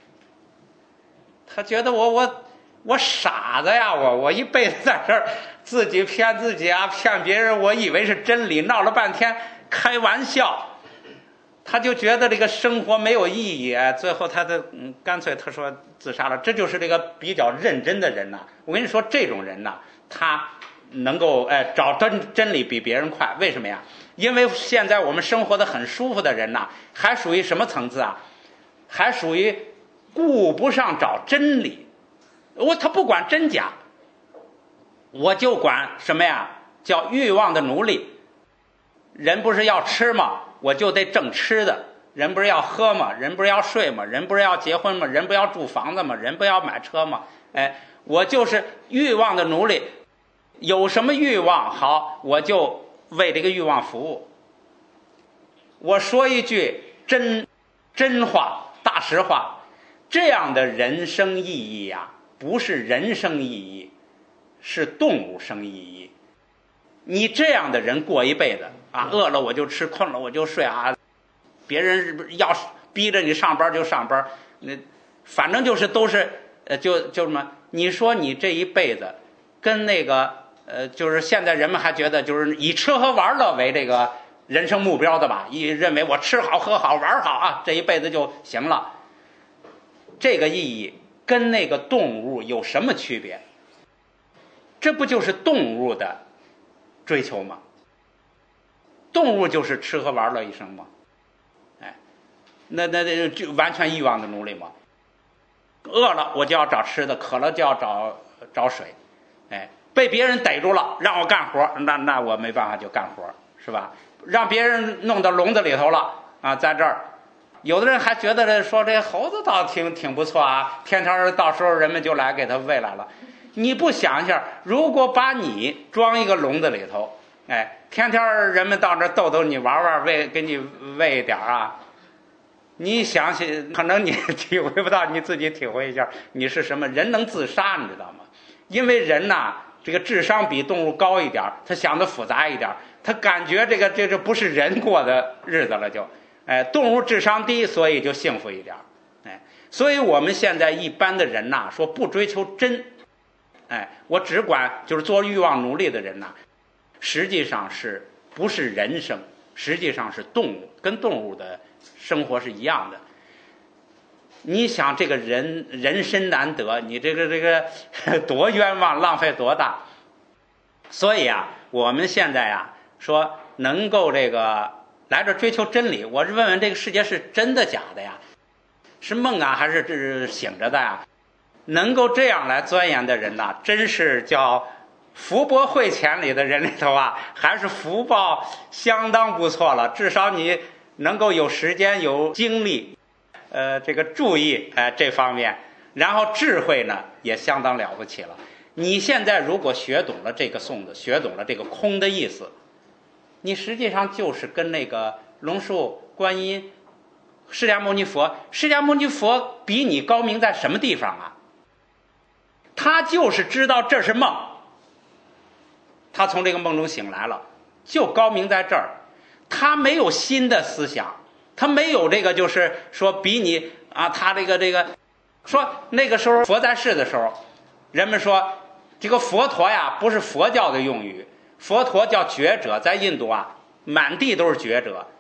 他觉得我傻子呀，我一辈子在这儿自己骗自己啊，骗别人，我以为是真理，闹了半天开玩笑。他就觉得这个生活没有意义，最后干脆他说自杀了。这就是这个比较认真的人呐。我跟你说，这种人呐，他能够找真理比别人快。为什么呀？因为现在我们生活的很舒服的人呐，还属于什么层次啊？还属于顾不上找真理。他不管真假，我就管什么呀？叫欲望的奴隶。人不是要吃吗？我就得挣吃的。人不是要喝吗？人不是要睡吗？人不是要结婚吗？人不要住房子吗？人不要买车吗？我就是欲望的奴隶。有什么欲望好，我就为这个欲望服务。我说一句真话，大实话，这样的人生意义呀，不是人生意义，是动物生意义。你这样的人过一辈子啊，饿了我就吃，困了我就睡啊，别人要逼着你上班就上班，反正就是都是就什么？你说你这一辈子跟那个就是现在人们还觉得就是以吃喝玩乐为这个人生目标的吧，认为我吃好喝好玩好啊，这一辈子就行了。这个意义跟那个动物有什么区别？这不就是动物的追求吗？动物就是吃喝玩乐一生吗？那就完全欲望的奴隶吗？饿了我就要找吃的，渴了就要找水，被别人逮住了让我干活，那我没办法就干活，是吧？让别人弄到笼子里头了啊，在这儿，有的人还觉得说这猴子倒挺不错啊，天天到时候人们就来给他喂来了。你不想一下，如果把你装一个笼子里头，天天人们到这逗你玩玩，给你喂一点啊，你想想，可能你体会不到，你自己体会一下，你是什么人能自杀，你知道吗？因为人呐，这个智商比动物高一点，他想的复杂一点，他感觉这不是人过的日子了就，动物智商低，所以就幸福一点，所以我们现在一般的人呐，说不追求真，我只管就是做欲望奴隶的人呐，实际上是不是人生？实际上是动物，跟动物的生活是一样的。你想这个人身难得，你这个多冤枉，浪费多大。所以啊，我们现在啊说能够这个来这追求真理，我是问问这个世界是真的假的呀？是梦啊还是醒着的呀？能够这样来钻研的人呐，真是叫福薄慧浅里的人里头啊，还是福报相当不错了。至少你能够有时间有精力这个注意这方面，然后智慧呢也相当了不起了。你现在如果学懂了这个颂子，学懂了这个空的意思，你实际上就是跟那个龙树、观音、释迦牟尼佛比你高明在什么地方啊？他就是知道这是梦，他从这个梦中醒来了，就高明在这儿。他没有新的思想，他没有这个就是说比你啊，他这个说那个时候佛在世的时候，人们说这个佛陀呀不是佛教的用语，佛陀叫觉者，在印度啊满地都是觉者，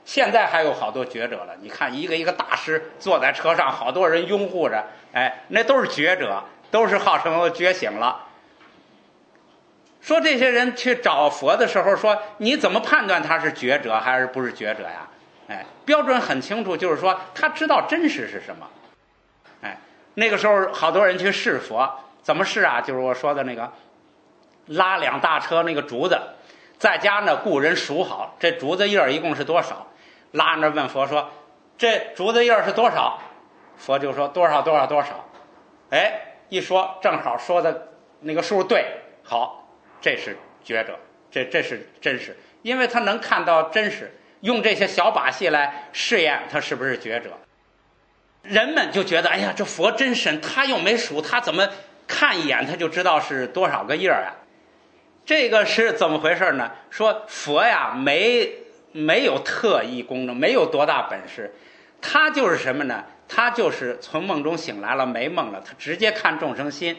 现在还有好多觉者了，你看一个一个大师坐在车上，好多人拥护着，哎，那都是觉者，都是号称觉醒了。说这些人去找佛的时候，说你怎么判断他是觉者还是不是觉者呀？哎，标准很清楚，就是说他知道真实是什么。哎，那个时候好多人去试佛，怎么试啊？就是我说的那个，拉2大车那个竹子，在家呢雇人数好，这竹子叶一共是多少？拉着问佛说：“这竹子叶是多少？”佛就说：“多少多少多少。”哎，一说正好说的那个数对，好，这是觉者，这是真实，因为他能看到真实，用这些小把戏来试验他是不是觉者。人们就觉得，哎呀，这佛真神，他又没数，他怎么看一眼他就知道是多少个叶啊？这个是怎么回事呢？说佛呀，没有特异功能，没有多大本事，他就是什么呢？他就是从梦中醒来了，没梦了，他直接看众生心。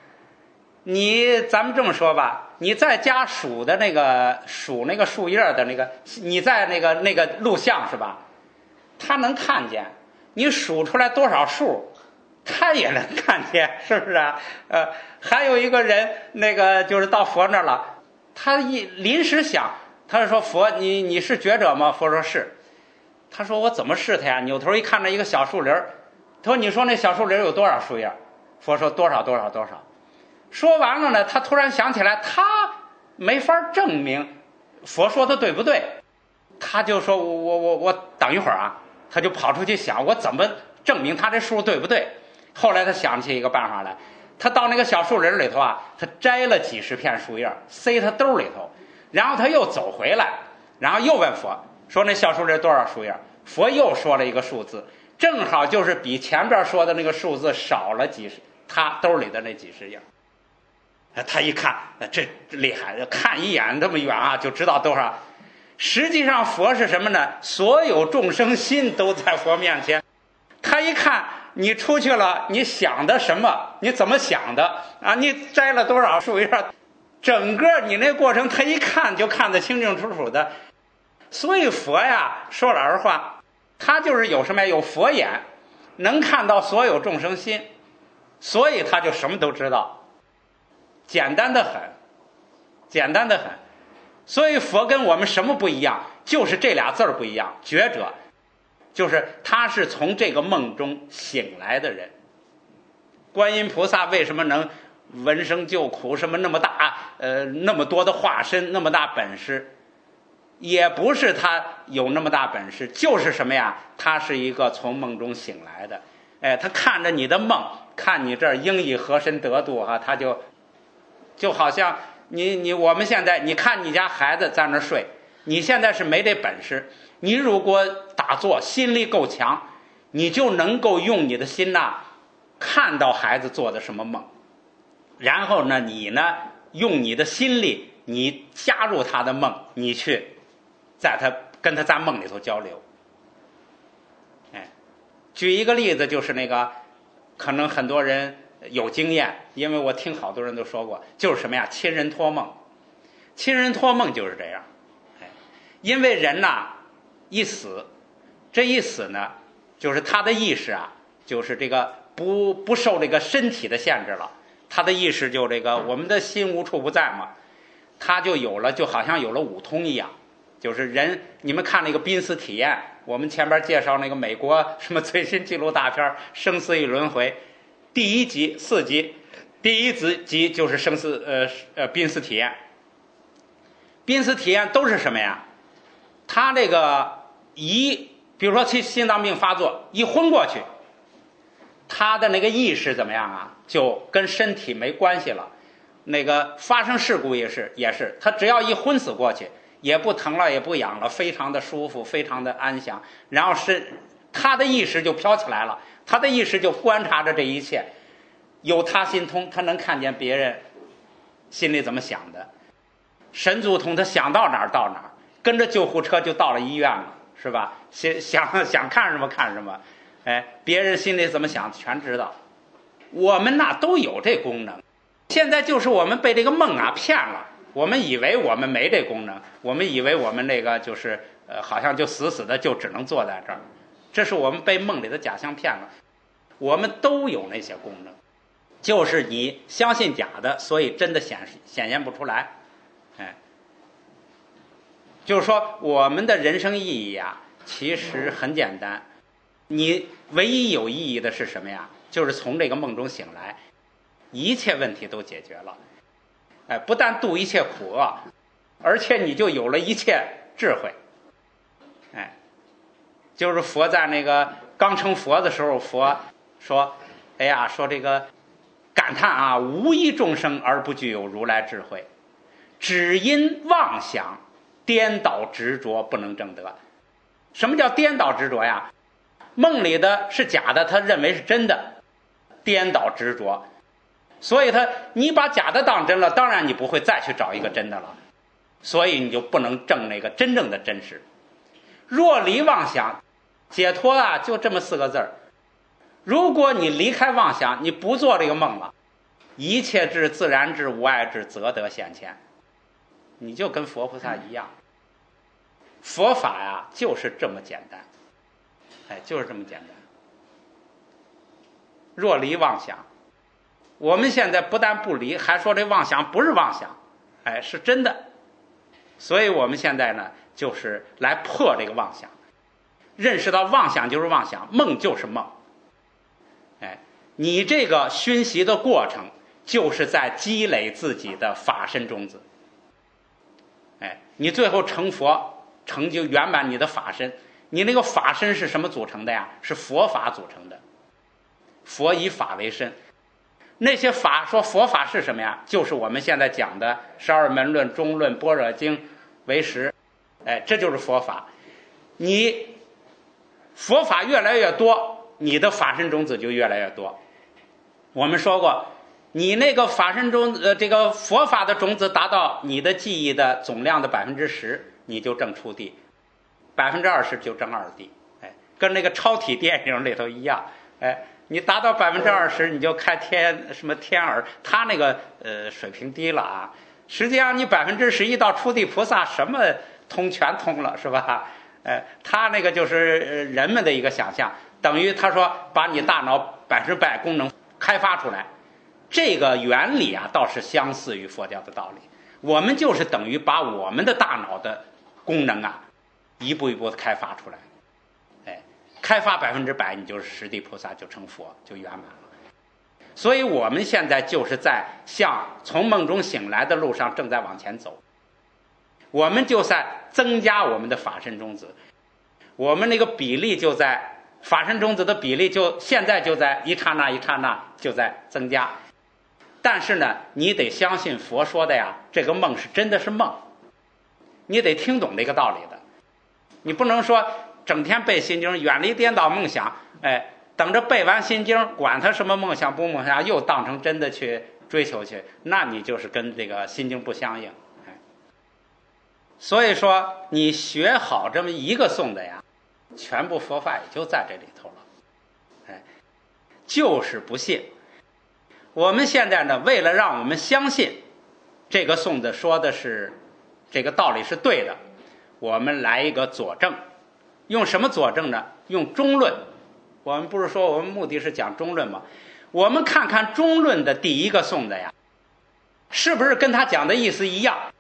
咱们这么说吧，你在家数那个树叶的那个，你在那个录像是吧？他能看见，你数出来多少数，他也能看见，是不是啊？还有一个人，那个就是到佛那儿了，他临时想，他就说佛，你是觉者吗？佛说是。他说我怎么是他呀？扭头一看那一个小树林，他说你说那小树林有多少树叶？佛说多少多少多少。说完了呢，他突然想起来，他没法证明佛说的对不对，他就说我等一会儿啊，他就跑出去想，我怎么证明他这数对不对？后来他想起一个办法来，他到那个小树林里头啊，他摘了几十片树叶塞他兜里头，然后他又走回来，然后又问佛说那小树林多少树叶？佛又说了一个数字，正好就是比前边说的那个数字少了他兜里的那几十叶。他一看，这厉害，看一眼这么远啊，就知道多少。实际上佛是什么呢？所有众生心都在佛面前。他一看你出去了，你想的什么？你怎么想的啊？你摘了多少树叶？整个你那过程，他一看就看得清清楚楚的。所以佛呀，说老实话，他就是有什么呀？有佛眼，能看到所有众生心，所以他就什么都知道。简单的很，简单的很。所以佛跟我们什么不一样？就是这俩字儿不一样。觉者，就是他是从这个梦中醒来的人。观音菩萨为什么能闻声救苦？什么那么大那么多的化身，那么大本事？也不是他有那么大本事，就是什么呀？他是一个从梦中醒来的。哎，他看着你的梦，看你这儿应以何身得度哈，他就好像我们现在你看你家孩子在那睡，你现在是没这本事，你如果打坐心力够强，你就能够用你的心呐看到孩子做的什么梦，然后呢你呢用你的心力，你加入他的梦，你去跟他在梦里头交流。哎，举一个例子，就是那个可能很多人有经验，因为我听好多人都说过，就是什么呀？亲人托梦。亲人托梦就是这样。哎，因为人呐一死，这一死呢，就是他的意识啊，就是这个不受这个身体的限制了，他的意识就这个我们的心无处不在嘛，他就好像有了五通一样。就是人，你们看那个濒死体验，我们前边介绍那个美国什么最新纪录大片《生死与轮回》，第1集4集，第1集就是濒死体验。濒死体验都是什么呀？他这个比如说心脏病发作，一昏过去，他的那个意识怎么样啊？就跟身体没关系了。那个发生事故也是，他只要一昏死过去，也不疼了，也不痒了，非常的舒服，非常的安详。然后他的意识就飘起来了，他的意识就观察着这一切，有他心通，他能看见别人心里怎么想的。神足通，他想到哪儿到哪儿，跟着救护车就到了医院了，是吧？想看什么看什么，哎，别人心里怎么想全知道。我们呐都有这功能，现在就是我们被这个梦啊骗了。我们以为我们没这功能，我们以为我们那个就是好像就死死的就只能坐在这儿，这是我们被梦里的假象骗了。我们都有那些功能，就是你相信假的，所以真的显现不出来。就是说我们的人生意义啊，其实很简单，你唯一有意义的是什么呀？就是从这个梦中醒来，一切问题都解决了。不但度一切苦厄，而且你就有了一切智慧。就是佛在那个刚成佛的时候，佛说：“哎呀，说这个感叹啊，无一众生而不具有如来智慧，只因妄想颠倒执着不能证得。”什么叫颠倒执着呀？梦里的是假的，他认为是真的，颠倒执着。所以你把假的当真了，当然你不会再去找一个真的了，所以你就不能证那个真正的真实。若离妄想，解脱啊，就这么4个字儿。如果你离开妄想，你不做这个梦了，一切智、自然智、无碍智则得现前，你就跟佛菩萨一样。佛法呀，就是这么简单，就是这么简单。若离妄想，我们现在不但不离，还说这妄想不是妄想，是真的。所以我们现在呢，就是来破这个妄想，认识到妄想就是妄想，梦就是梦。你这个熏习的过程，就是在积累自己的法身种子。你最后成佛，成就圆满你的法身。你那个法身是什么组成的呀？是佛法组成的。佛以法为身，那些法说佛法是什么呀？就是我们现在讲的12门论、中论、般若经、唯识，这就是佛法。你佛法越来越多，你的法身种子就越来越多。我们说过，你那个法身中这个佛法的种子达到你的记忆的总量的10%，你就证初地；20%就证二地。跟那个超体电影里头一样。你达到20%，你就开什么天耳，他那个水平低了啊。实际上你11%到初地菩萨，什么全通了，是吧？他那个就是人们的一个想象，等于他说把你大脑100%功能开发出来。这个原理啊，倒是相似于佛教的道理。我们就是等于把我们的大脑的功能啊，一步一步的开发出来。开发100%，你就是十地菩萨，就成佛，就圆满了。所以我们现在就是在向从梦中醒来的路上正在往前走。我们就在增加我们的法身种子，我们那个比例就在法身种子的比例现在就在一刹那一刹那就在增加。但是呢，你得相信佛说的呀，这个梦是真的是梦，你得听懂这个道理的。你不能说整天背心经，远离颠倒梦想，等着背完心经，管他什么梦想不梦想，又当成真的去追求去，那你就是跟这个心经不相应。所以说你学好这么一个颂的呀，全部佛法也就在这里头了。就是不信。我们现在呢，为了让我们相信这个颂子说的是这个道理是对的，我们来一个佐证。用什么佐证呢？用中论。我们不是说我们目的是讲中论吗？我们看看中论的第一个颂子呀，是不是跟他讲的意思一样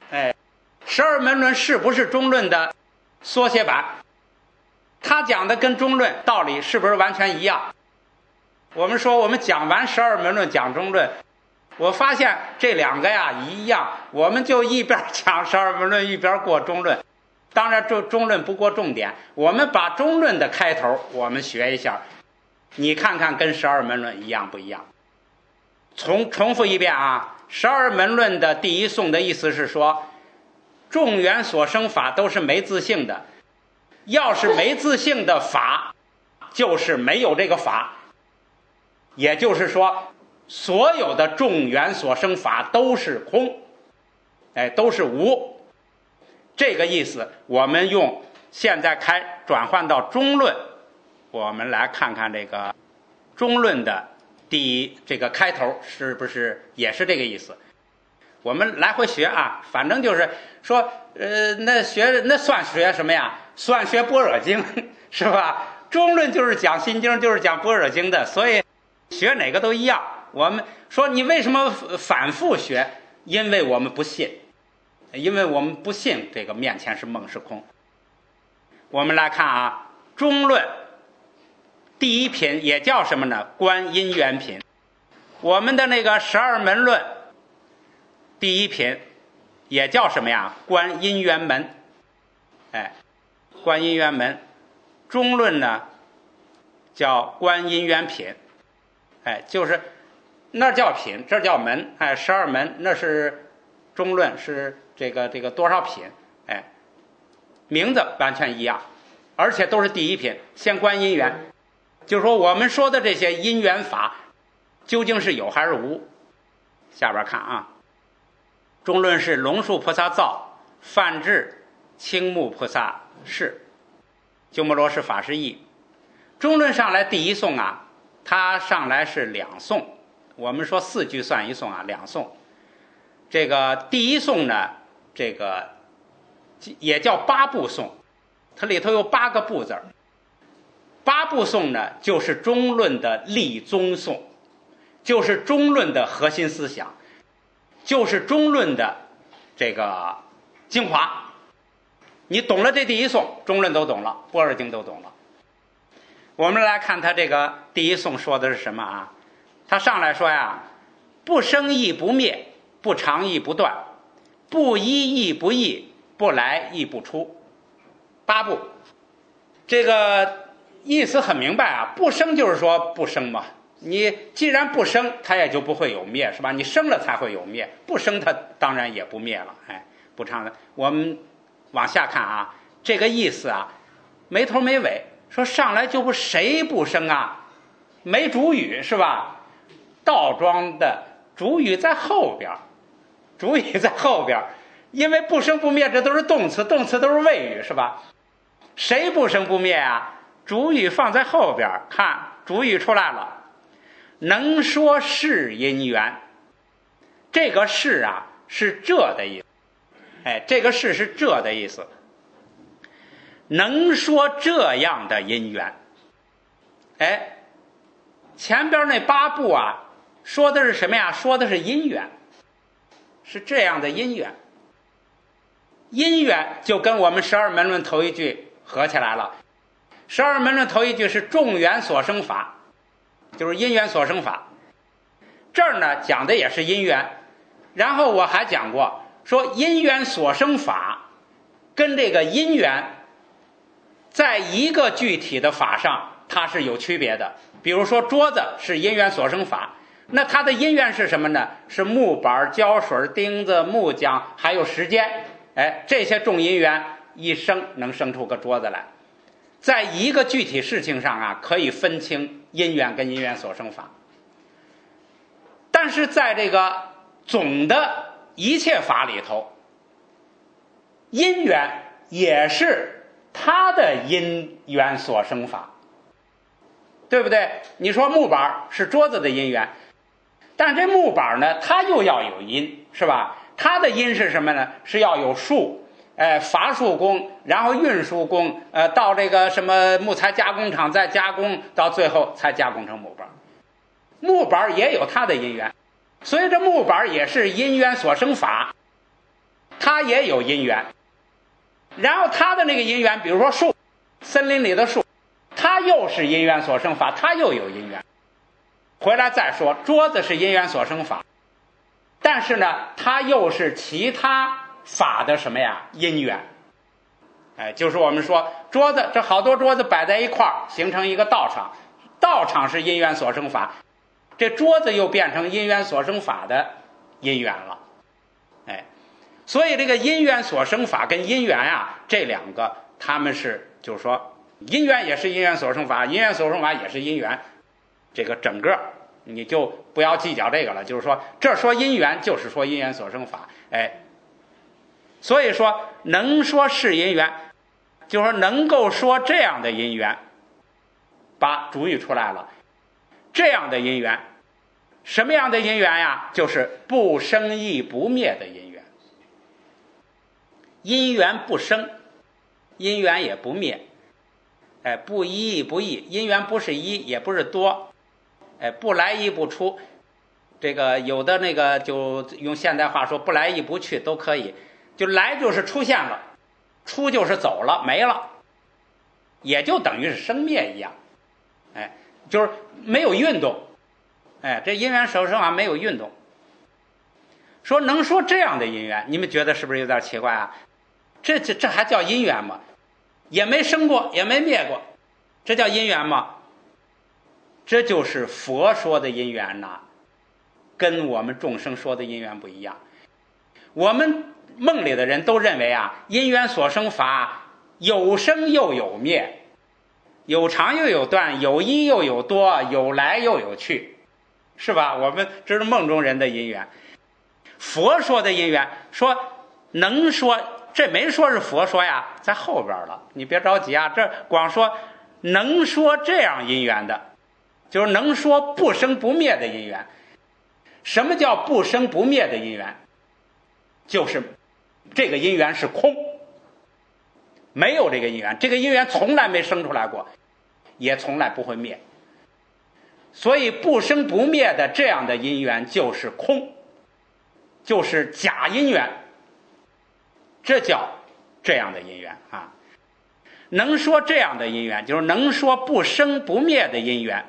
？12门论是不是中论的缩写版？他讲的跟中论道理是不是完全一样？我们说我们讲完12门论讲中论，我发现这两个呀一样，我们就一边讲12门论一边过中论。当然中论不过重点，我们把中论的开头我们学一下，你看看跟12门论一样不一样。重复一遍啊，12门论的第一颂的意思是说，众缘所生法都是没自性的，要是没自性的法，就是没有这个法。也就是说，所有的众缘所生法都是空，都是无。这个意思我们用现在转换到中论，我们来看看这个中论的第一这个开头是不是也是这个意思。 我们来回学啊，反正就是说，那算学什么呀？算学般若经是吧？中论就是讲心经，就是讲般若经的，所以学哪个都一样。我们说你为什么反复学？因为我们不信，因为我们不信这个面前是梦是空。我们来看啊，中论第一品也叫什么呢？观因缘品。我们的那个十二门论第一品也叫什么呀？观因缘门。哎，观因缘门。中论呢叫观因缘品。哎，就是那叫品，这叫门。哎，十二门那是中论，是这个多少品？哎，名字完全一样，而且都是第一品，先观因缘。就是说我们说的这些因缘法究竟是有还是无？下边看啊，中论是龙树菩萨造，梵志青木菩萨释，鸠摩罗什法师译。中论上来第一颂啊，它上来是两颂，我们说4句算一颂啊，两颂。这个第一颂呢，这个也叫八部颂，它里头有8个部字。八部颂呢，就是中论的立宗颂，就是中论的核心思想，就是中论的这个精华。你懂了这第一颂，中论都懂了，般若经都懂了。我们来看他这个第一颂说的是什么啊？他上来说呀，不生亦不灭，不长亦不断，不一亦不异，不来亦不出。八部，这个意思很明白啊，不生就是说不生嘛，你既然不生，它也就不会有灭，是吧？你生了才会有灭，不生它当然也不灭了。哎，不长的，我们往下看啊，这个意思啊，没头没尾，说上来就不谁不生啊？没主语是吧？倒装的主语在后边，主语在后边，因为不生不灭这都是动词，动词都是谓语是吧？谁不生不灭啊？主语放在后边，看主语出来了，能说是因缘。这个是啊，是这的意思。哎，这个是这的意思。能说这样的因缘。哎，前边那8部啊，说的是什么呀？说的是因缘，是这样的因缘。因缘就跟我们十二门论头一句合起来了。十二门论头一句是众缘所生法，就是因缘所生法。这儿呢讲的也是因缘，然后我还讲过，说因缘所生法跟这个因缘在一个具体的法上它是有区别的。比如说桌子是因缘所生法，那它的因缘是什么呢？是木板、胶水、钉子、木浆还有时间。哎，这些众因缘一生能生出个桌子来。在一个具体事情上啊，可以分清因缘跟因缘所生法。但是在这个总的一切法里头，因缘也是它的因缘所生法，对不对？你说木板是桌子的因缘，但这木板呢，它又要有因，是吧？它的因是什么呢？是要有树，伐树工，然后运输工，到这个什么木材加工厂再加工，到最后才加工成木板。木板也有它的因缘，所以这木板也是因缘所生法，它也有因缘。然后它的那个因缘，比如说树，森林里的树，它又是因缘所生法，它又有因缘。回来再说，桌子是因缘所生法，但是呢，它又是其他法的什么呀？因缘。哎，就是我们说桌子，这好多桌子摆在一块儿，形成一个道场，道场是因缘所生法，这桌子又变成因缘所生法的因缘了。哎，所以这个因缘所生法跟因缘啊，这两个他们是就是说因缘也是因缘所生法，因缘所生法也是因缘，这个整个你就不要计较这个了，就是说这说因缘就是说因缘所生法。哎，所以说能说是因缘，就是说能够说这样的因缘，把主语出来了。这样的因缘什么样的因缘呀？就是不生亦不灭的因缘。因缘不生，因缘也不灭，不一不异，因缘不是一也不是多，不来亦不出。这个有的那个就用现代话说，不来亦不去都可以，就来就是出现了，出就是走了，没了，也就等于是生灭一样，就是没有运动，这因缘手生啊没有运动。说能说这样的因缘，你们觉得是不是有点奇怪啊？这还叫因缘吗？也没生过，也没灭过，这叫因缘吗？这就是佛说的因缘呐，跟我们众生说的因缘不一样。我们梦里的人都认为啊，因缘所生法有生又有灭，有长又有短，有一又有多，有来又有去，是吧？我们这是梦中人的因缘。佛说的因缘，说能说，这没说是佛说呀，在后边了，你别着急啊，这光说能说这样因缘的，就是能说不生不灭的因缘。什么叫不生不灭的因缘？就是这个因缘是空，没有这个因缘，这个因缘从来没生出来过，也从来不会灭。所以不生不灭的这样的因缘就是空，就是假因缘，这叫这样的因缘啊。能说这样的因缘，就是能说不生不灭的因缘，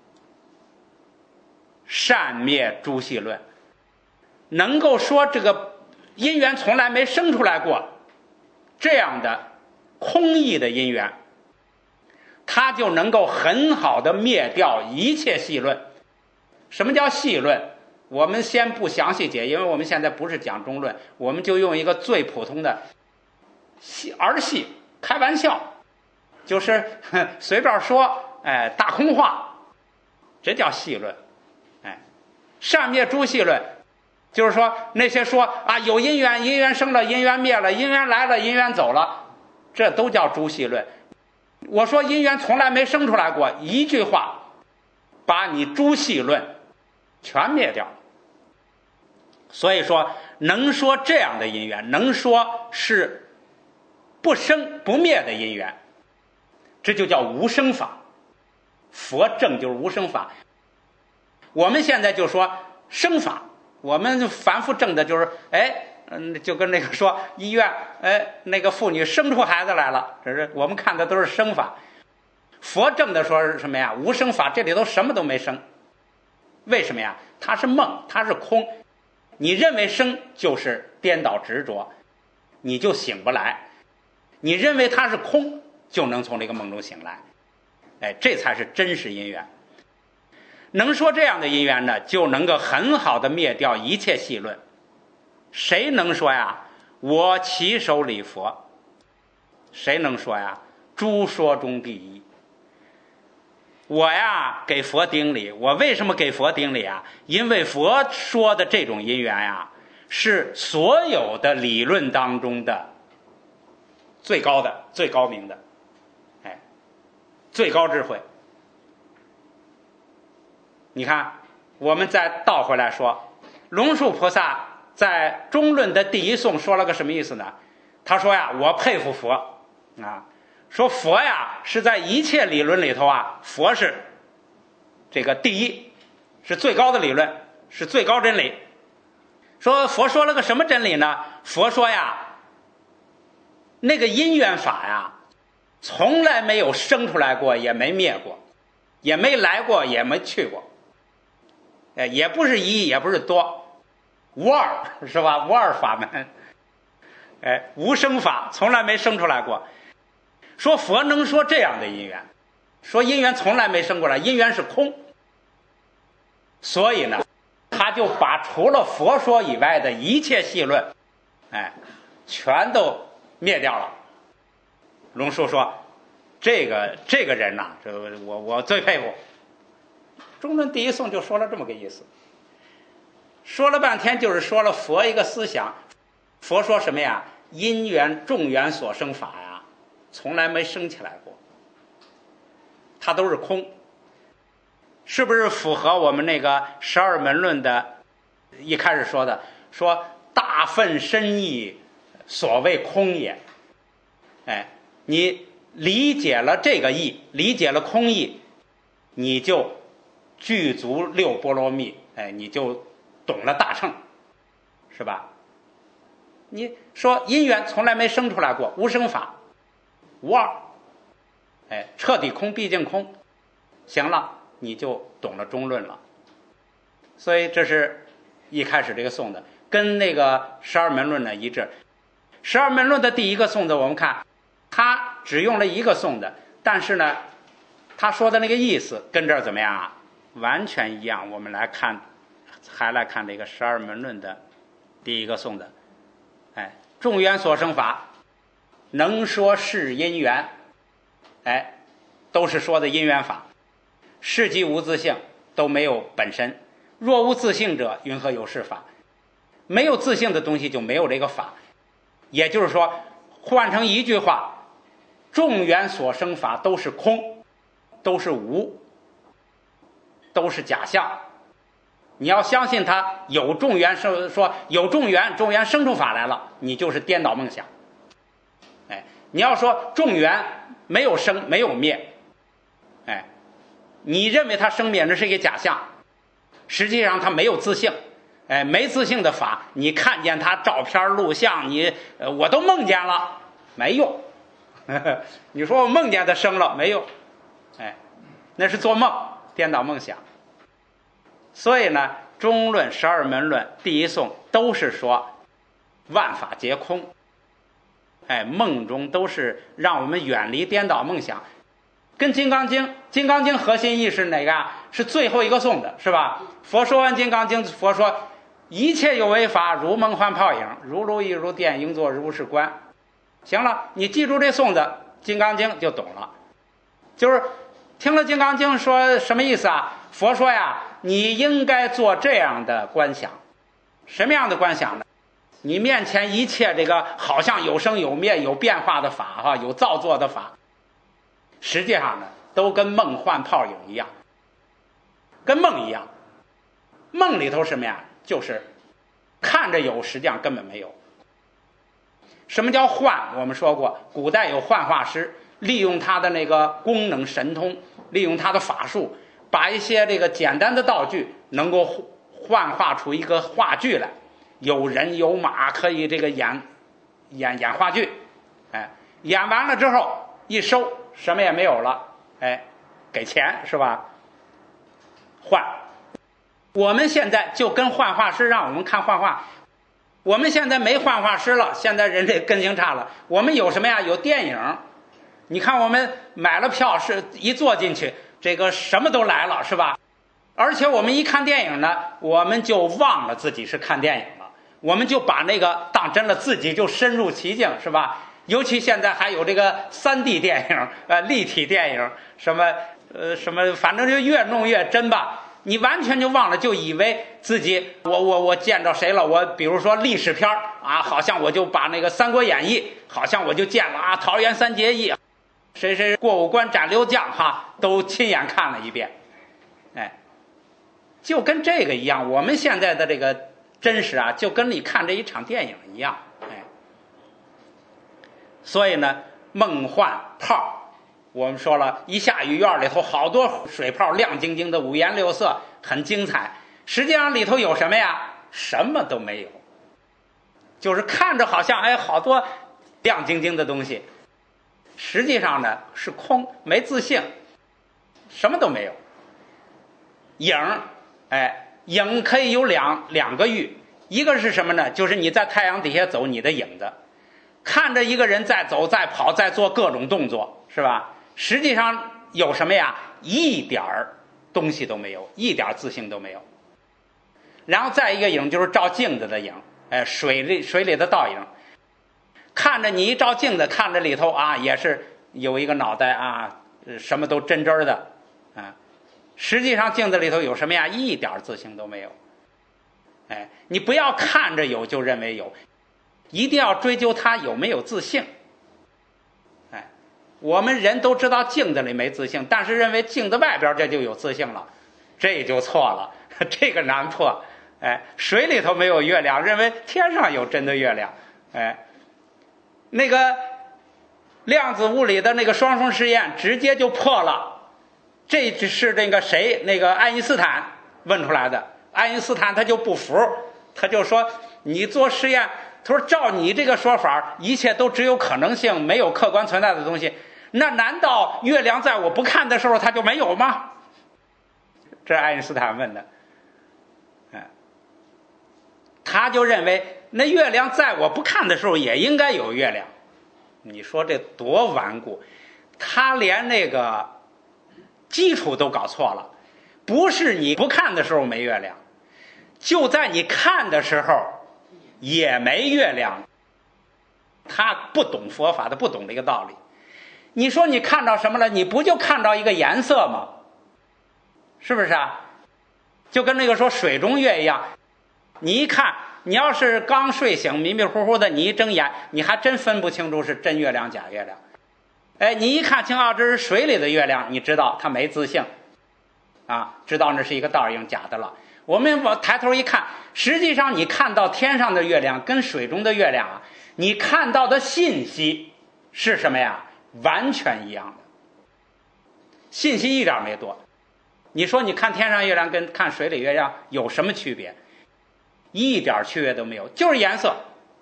善灭诸系论，能够说这个因缘从来没生出来过，这样的空义的因缘，它就能够很好的灭掉一切系论。什么叫系论？我们先不详细解，因为我们现在不是讲中论，我们就用一个最普通的儿戏，开玩笑，就是随便说，大空话，这叫系论。善灭诸系论，就是说那些说啊有因缘，因缘生了，因缘灭了，因缘来了，因缘走了，这都叫诸系论。我说因缘从来没生出来过，一句话把你诸系论全灭掉。所以说能说这样的因缘，能说是不生不灭的因缘，这就叫无生法。佛正就是无生法。我们现在就说生法，我们反复证的就是就跟那个说医院那个妇女生出孩子来了，这是我们看的都是生法。佛正的说是什么呀？无生法，这里头什么都没生。为什么呀？它是梦，它是空。你认为生就是颠倒执着，你就醒不来。你认为它是空，就能从这个梦中醒来。这才是真实因缘。能说这样的因缘呢，就能够很好的灭掉一切系论。谁能说呀？我起手礼佛。谁能说呀？诸说中第一。我呀给佛顶礼，我为什么给佛顶礼啊？因为佛说的这种因缘呀，是所有的理论当中的最高的、最高明的，最高智慧。你看，我们再倒回来说，龙树菩萨在中论的第一颂说了个什么意思呢？他说呀，我佩服佛啊，说佛呀是在一切理论里头啊，佛是这个第一，是最高的理论，是最高真理。说佛说了个什么真理呢？佛说呀，那个因缘法呀，从来没有生出来过，也没灭过，也没来过，也没去过。也不是一，也不是多，无二，是吧？无二法门，无生法，从来没生出来过。说佛能说这样的因缘，说因缘从来没生过来，因缘是空。所以呢，他就把除了佛说以外的一切系论，全都灭掉了。龙树说，这个人呐，我最佩服。中论第一颂就说了这么个意思，说了半天就是说了佛一个思想。佛说什么呀？因缘众缘所生法呀，从来没生起来过，它都是空。 是不是符合我们那个十二门论的一开始说的，说大分深义，所谓空也。哎，你理解了这个义，理解了空义，你就具足六波罗蜜，哎，你就懂了大乘，是吧？你说因缘从来没生出来过，无生法，无二，哎，彻底空，毕竟空，行了，你就懂了中论了。所以这是一开始这个颂的，跟那个十二门论呢一致。十二门论的第一个颂的，我们看他只用了一个颂的，但是呢，他说的那个意思跟这儿怎么样啊？完全一样。我们来看，还来看这个十二门论的第一个颂的，哎，众缘所生法，能说是因缘，哎，都是说的因缘法。是即无自性，都没有本身。若无自性者，云何有是法？没有自性的东西就没有这个法。也就是说，换成一句话，众缘所生法都是空，都是无，都是假象。你要相信它有众缘，说有众缘，众缘生出法来了，你就是颠倒梦想。哎，你要说众缘没有生没有灭，哎，你认为它生灭那是一个假象，实际上它没有自性。哎，没自性的法，你看见它照片录像，我都梦见了，没用。你说我梦见它生了没用？哎，那是做梦，颠倒梦想。所以呢，中论、十二门论、第一颂都是说万法皆空。哎，梦中都是让我们远离颠倒梦想。跟金刚经，金刚经核心意识哪个啊？是最后一个颂的，是吧？佛说完金刚经，佛说一切有为法，如梦幻泡影，如露亦如电，应作如是观。行了，你记住这颂的金刚经就懂了。就是听了金刚经说什么意思啊？佛说呀，你应该做这样的观想。什么样的观想呢？你面前一切这个好像有生有灭有变化的法哈，有造作的法，实际上呢都跟梦幻泡影一样，跟梦一样。梦里头什么呀？就是看着有，实际上根本没有。什么叫幻？我们说过，古代有幻化师，利用他的那个功能神通，利用他的法术，把一些这个简单的道具能够幻化出一个话剧来，有人有马，可以这个演话剧。哎，演完了之后一收，什么也没有了，哎，给钱是吧？幻。我们现在就跟幻化师让我们看幻化，我们现在没幻化师了，现在人类根性差了。我们有什么呀？有电影。你看我们买了票，是一坐进去，这个什么都来了，是吧？而且我们一看电影呢，我们就忘了自己是看电影了，我们就把那个当真了，自己就深入其境，是吧？尤其现在还有这个3D 电影，立体电影，什么，反正就越弄越真吧。你完全就忘了，就以为自己我见着谁了，我比如说历史片啊，好像我就把那个《三国演义》，好像我就见了啊，桃园三结义，谁过五关斩六将哈，都亲眼看了一遍。哎，就跟这个一样，我们现在的这个真实啊，就跟你看这一场电影一样。哎，所以呢，梦幻泡。我们说了一下雨院里头好多水泡，亮晶晶的，五颜六色，很精彩。实际上里头有什么呀？什么都没有，就是看着好像好多亮晶晶的东西，实际上呢是空，没自性，什么都没有。影，影可以有两个喻，一个是什么呢？就是你在太阳底下走，你的影子，看着一个人在走在跑在做各种动作，是吧？实际上有什么呀？一点东西都没有，一点自性都没有。然后再一个影就是照镜子的影，水里的倒影，看着你一照镜子，看着里头啊也是有一个脑袋啊，什么都真真的啊。实际上镜子里头有什么呀？一点自性都没有。你不要看着有就认为有，一定要追究它有没有自性。我们人都知道镜子里没自性，但是认为镜子外边这就有自性了， 这就错了，这个难破。水里头没有月亮，认为天上有真的月亮。那个量子物理的那个双缝实验直接就破了。这是那个谁，那个爱因斯坦问出来的。爱因斯坦他就不服，他就说你做实验，他说照你这个说法，一切都只有可能性，没有客观存在的东西。那难道月亮在我不看的时候它就没有吗？这是爱因斯坦问的。他就认为那月亮在我不看的时候也应该有月亮。你说这多顽固，他连那个基础都搞错了。不是你不看的时候没月亮，就在你看的时候也没月亮。他不懂佛法，他不懂这个道理。你说你看到什么了？你不就看到一个颜色吗？是不是啊？就跟那个说水中月一样，你一看，你要是刚睡醒迷迷糊糊的，你一睁眼，你还真分不清楚是真月亮假月亮。你一看清这是水里的月亮，你知道它没自性啊，知道那是一个倒影假的了。我们抬头一看，实际上你看到天上的月亮跟水中的月亮啊，你看到的信息是什么呀？完全一样的，信息一点没多。你说你看天上月亮跟看水里月亮有什么区别？一点区别都没有，就是颜色，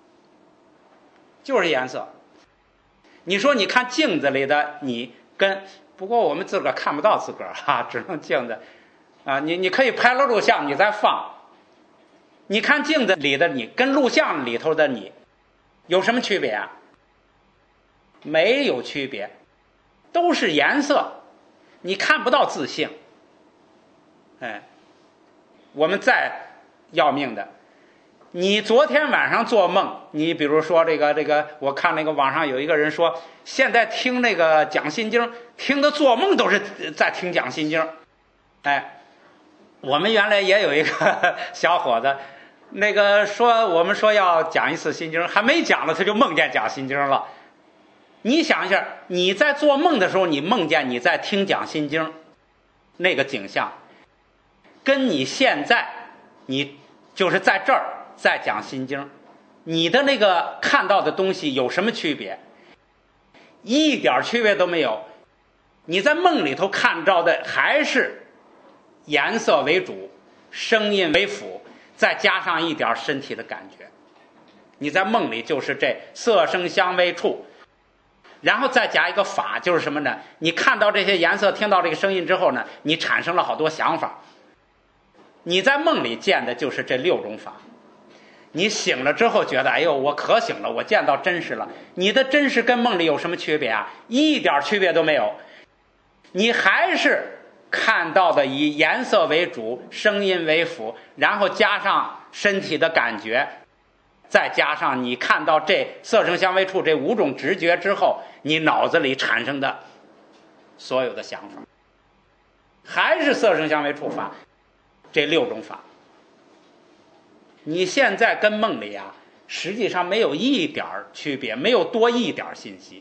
就是颜色。你说你看镜子里的你跟，不过我们自个儿看不到自个儿只能镜子啊，你可以拍了录像你再放。你看镜子里的你跟录像里头的你有什么区别啊？没有区别，都是颜色，你看不到自性。我们再要命的，你昨天晚上做梦，你比如说这个，我看那个网上有一个人说，现在听那个讲心经，听的做梦都是在听讲心经。我们原来也有一个小伙子，那个说我们说要讲一次心经，还没讲呢，他就梦见讲心经了。你想一下，你在做梦的时候，你梦见你在听讲心经，那个景象，跟你现在你就是在这儿在讲心经，你的那个看到的东西有什么区别？一点区别都没有。你在梦里头看到的还是颜色为主，声音为辅，再加上一点身体的感觉。你在梦里就是这色声香味触，然后再加一个法，就是什么呢？你看到这些颜色，听到这个声音之后呢，你产生了好多想法。你在梦里见的就是这6种法，你醒了之后觉得，哎呦，我可醒了，我见到真实了。你的真实跟梦里有什么区别啊？一点区别都没有。你还是看到的以颜色为主，声音为辅，然后加上身体的感觉，再加上你看到这色声香味触这5种直觉之后，你脑子里产生的所有的想法，还是色声香味触法，这6种法。你现在跟梦里啊，实际上没有一点区别，没有多一点信息。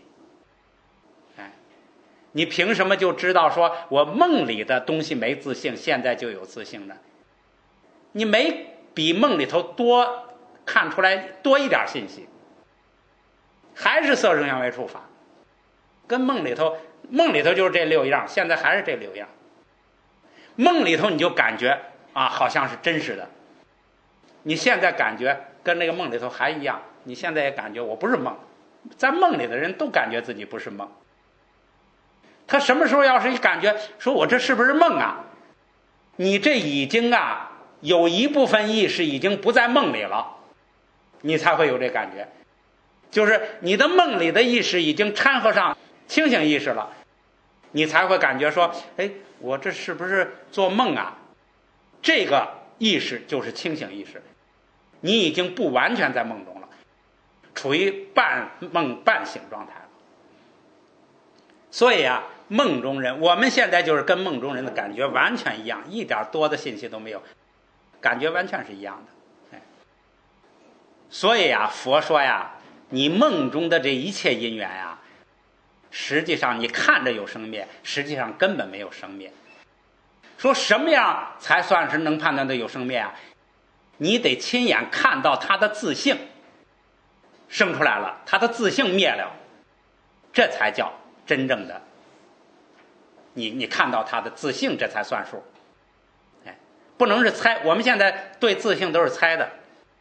你凭什么就知道说我梦里的东西没自性，现在就有自性呢？你没比梦里头多看出来多一点信息，还是色声香味触法，跟梦里头就是这6样，现在还是这6样。梦里头你就感觉好像是真实的，你现在感觉跟那个梦里头还一样，你现在也感觉我不是梦。在梦里的人都感觉自己不是梦，他什么时候要是一感觉说我这是不是梦啊？你这已经有一部分意识已经不在梦里了，你才会有这感觉。就是你的梦里的意识已经掺和上清醒意识了，你才会感觉说，我这是不是做梦啊？这个意识就是清醒意识，你已经不完全在梦中了，处于半梦半醒状态了。所以梦中人，我们现在就是跟梦中人的感觉完全一样，一点多的信息都没有，感觉完全是一样的。所以佛说你梦中的这一切因缘实际上你看着有生灭，实际上根本没有生灭。 说什么样才算是能判断的有生灭啊？你得亲眼看到他的自性生出来了，他的自性灭了，这才叫真正的你看到他的自性，这才算数。哎，不能是猜，我们现在对自性都是猜的。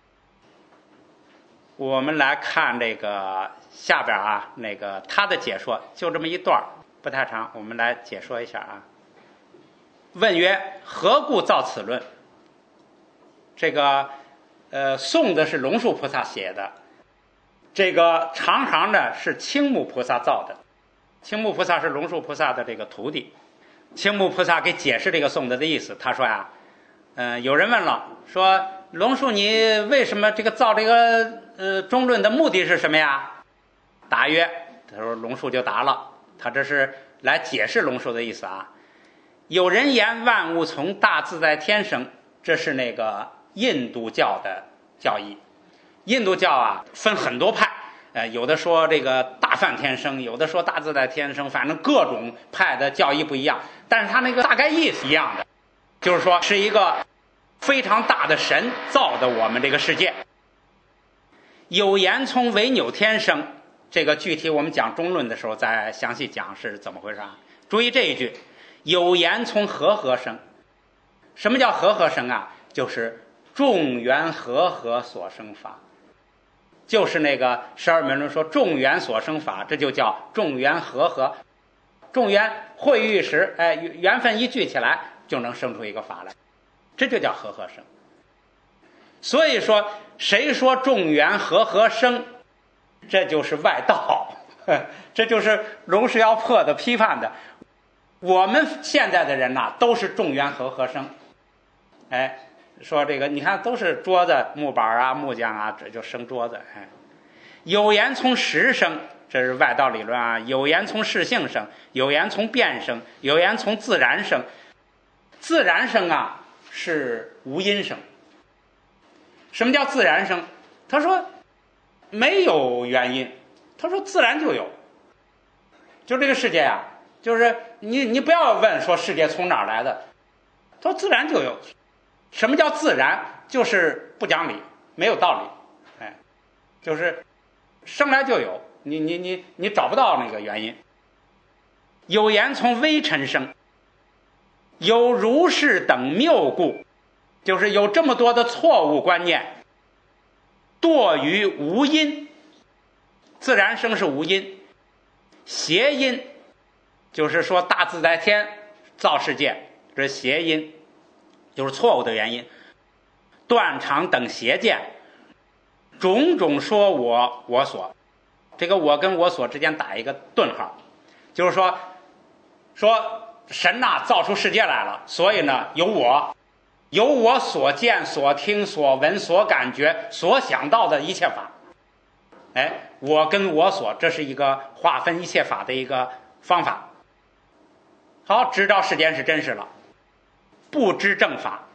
我们来看这个下边啊，那个他的解说，就这么一段不太长，我们来解说一下啊。问曰：何故造此论？这个宋的是龙树菩萨写的，这个长行呢是青木菩萨造的。青木菩萨是龙树菩萨的这个徒弟。青木菩萨给解释这个颂德的意思，他说呀，有人问了，说龙树你为什么这个造这个中论的目的是什么呀？答曰，他说龙树就答了，他这是来解释龙树的意思啊。有人言万物从大自在天生，这是那个印度教的教义。印度教啊分很多派，有的说这个大梵天生，有的说大自在天生，反正各种派的教义不一样，但是他那个大概意思一样的，就是说是一个非常大的神造的我们这个世界。有言从维纽天生，这个具体我们讲中论的时候再详细讲是怎么回事啊。注意这一句，有言从和合生。什么叫和合生啊？就是众缘和合所生法，就是那个十二门论说众缘所生法，这就叫众缘和合。众缘汇于一时，缘分一聚起来就能生出一个法来，这就叫和合生。所以说谁说众缘和合生，这就是外道，这就是龙树要破的批判的。我们现在的人呐，都是众缘和合生。说这个你看都是桌子木板啊木匠啊，这就生桌子。有言从识生，这是外道理论啊。有言从事性生，有言从变生，有言从自然生。自然生啊是无因生。什么叫自然生？他说没有原因，他说自然就有。就这个世界啊，就是你不要问说世界从哪儿来的，他说自然就有。什么叫自然？就是不讲理，没有道理，就是生来就有，你找不到那个原因。有言从微尘生，有如是等谬故，就是有这么多的错误观念，堕于无因。自然生是无因，邪因就是说大自在天造世界，这是邪因，就是错误的原因。断常等邪见，种种说我所，这个我跟我所之间打一个顿号，就是说神呐造出世界来了，所以呢有我所见所听所闻所感觉所想到的一切法。我跟我所，这是一个划分一切法的一个方法。好，知道世间是真实了，不知正法。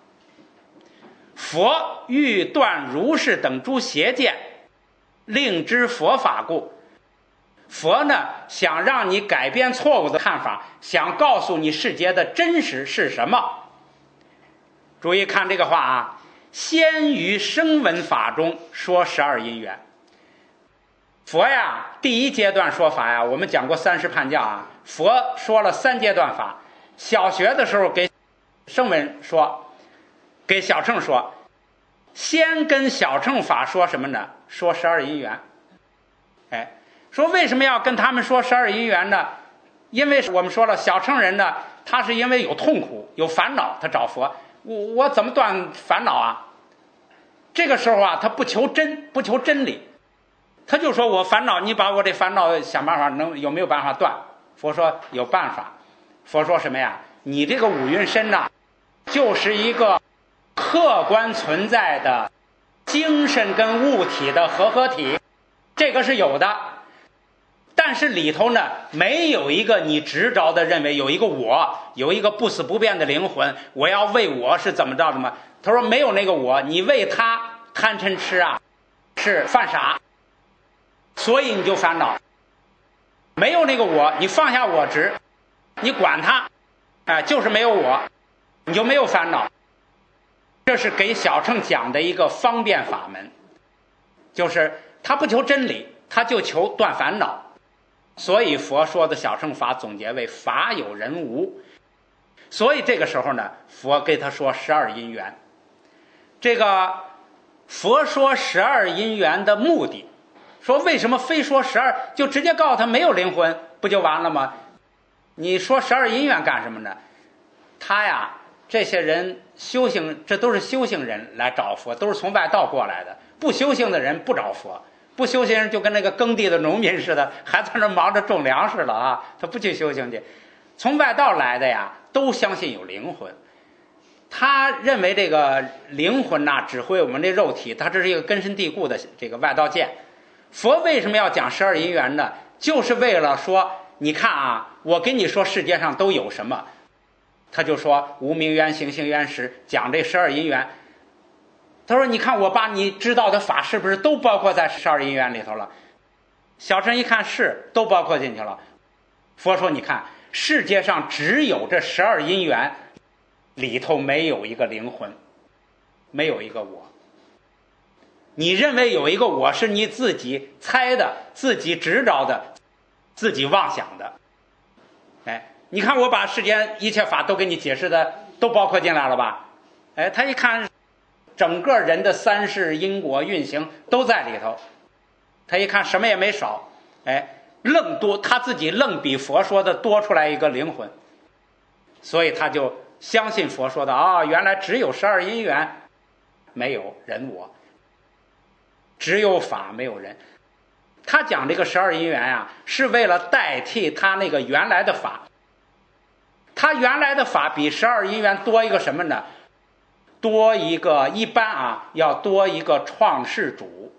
佛欲断如是等诸邪见，令知佛法故。佛呢想让你改变错误的看法，想告诉你世界的真实是什么。注意看这个话啊，先于声闻法中说12因缘。佛呀第一阶段说法呀，我们讲过30判教啊，佛说了3阶段法。小学的时候给声闻说，给小乘说，先跟小乘法说什么呢？说12因缘。说为什么要跟他们说12因缘呢？因为我们说了，小乘人呢，他是因为有痛苦有烦恼，他找佛。我怎么断烦恼啊？这个时候啊，他不求真理，他就说我烦恼，你把我这烦恼想办法有没有办法断？佛说有办法。佛说什么呀？你这个五蕴身呐，就是一个客观存在的精神跟物体的合合体，这个是有的，但是里头呢没有一个你执着的认为有一个我，有一个不死不变的灵魂，我要为我是怎么着的吗？他说没有那个我，你为他贪嗔痴啊是犯傻，所以你就烦恼。没有那个我，你放下我执，你管他就是没有我， 你就没有烦恼。这是给小乘讲的一个方便法门，就是他不求真理，他就求断烦恼。所以佛说的小乘法总结为法有人无。所以这个时候呢，佛给他说12因缘。这个佛说12因缘的目的，说为什么非说12，就直接告诉他没有灵魂不就完了吗？你说12因缘干什么呢？他呀，这些人修行，这都是修行人来找佛，都是从外道过来的。不修行的人不找佛，不修行人就跟那个耕地的农民似的，还在那忙着种粮食了啊，他不去修行去。从外道来的呀，都相信有灵魂。他认为这个灵魂呐，指挥我们这肉体，他这是一个根深蒂固的这个外道见。佛为什么要讲12因缘呢？就是为了说，你看啊，我跟你说世界上都有什么，他就说无明缘、行星缘识，讲这12因缘。他说你看我把你知道的法是不是都包括在12因缘里头了？小乘一看是，都包括进去了。佛说你看世界上只有这12因缘里头没有一个灵魂，没有一个我。你认为有一个我是你自己猜的，自己知道的，自己妄想的。哎，你看我把世间一切法都给你解释的都包括进来了吧？哎，他一看整个人的三世因果运行都在里头，他一看什么也没少，哎，愣多，他自己愣比佛说的多出来一个灵魂，所以他就相信佛说的啊，原来只有12因缘，没有人我，只有法没有人。他讲这个12因缘啊，是为了代替他那个原来的法。他原来的法比12因缘多一个什么呢？多一个，一般啊要多一个创世主，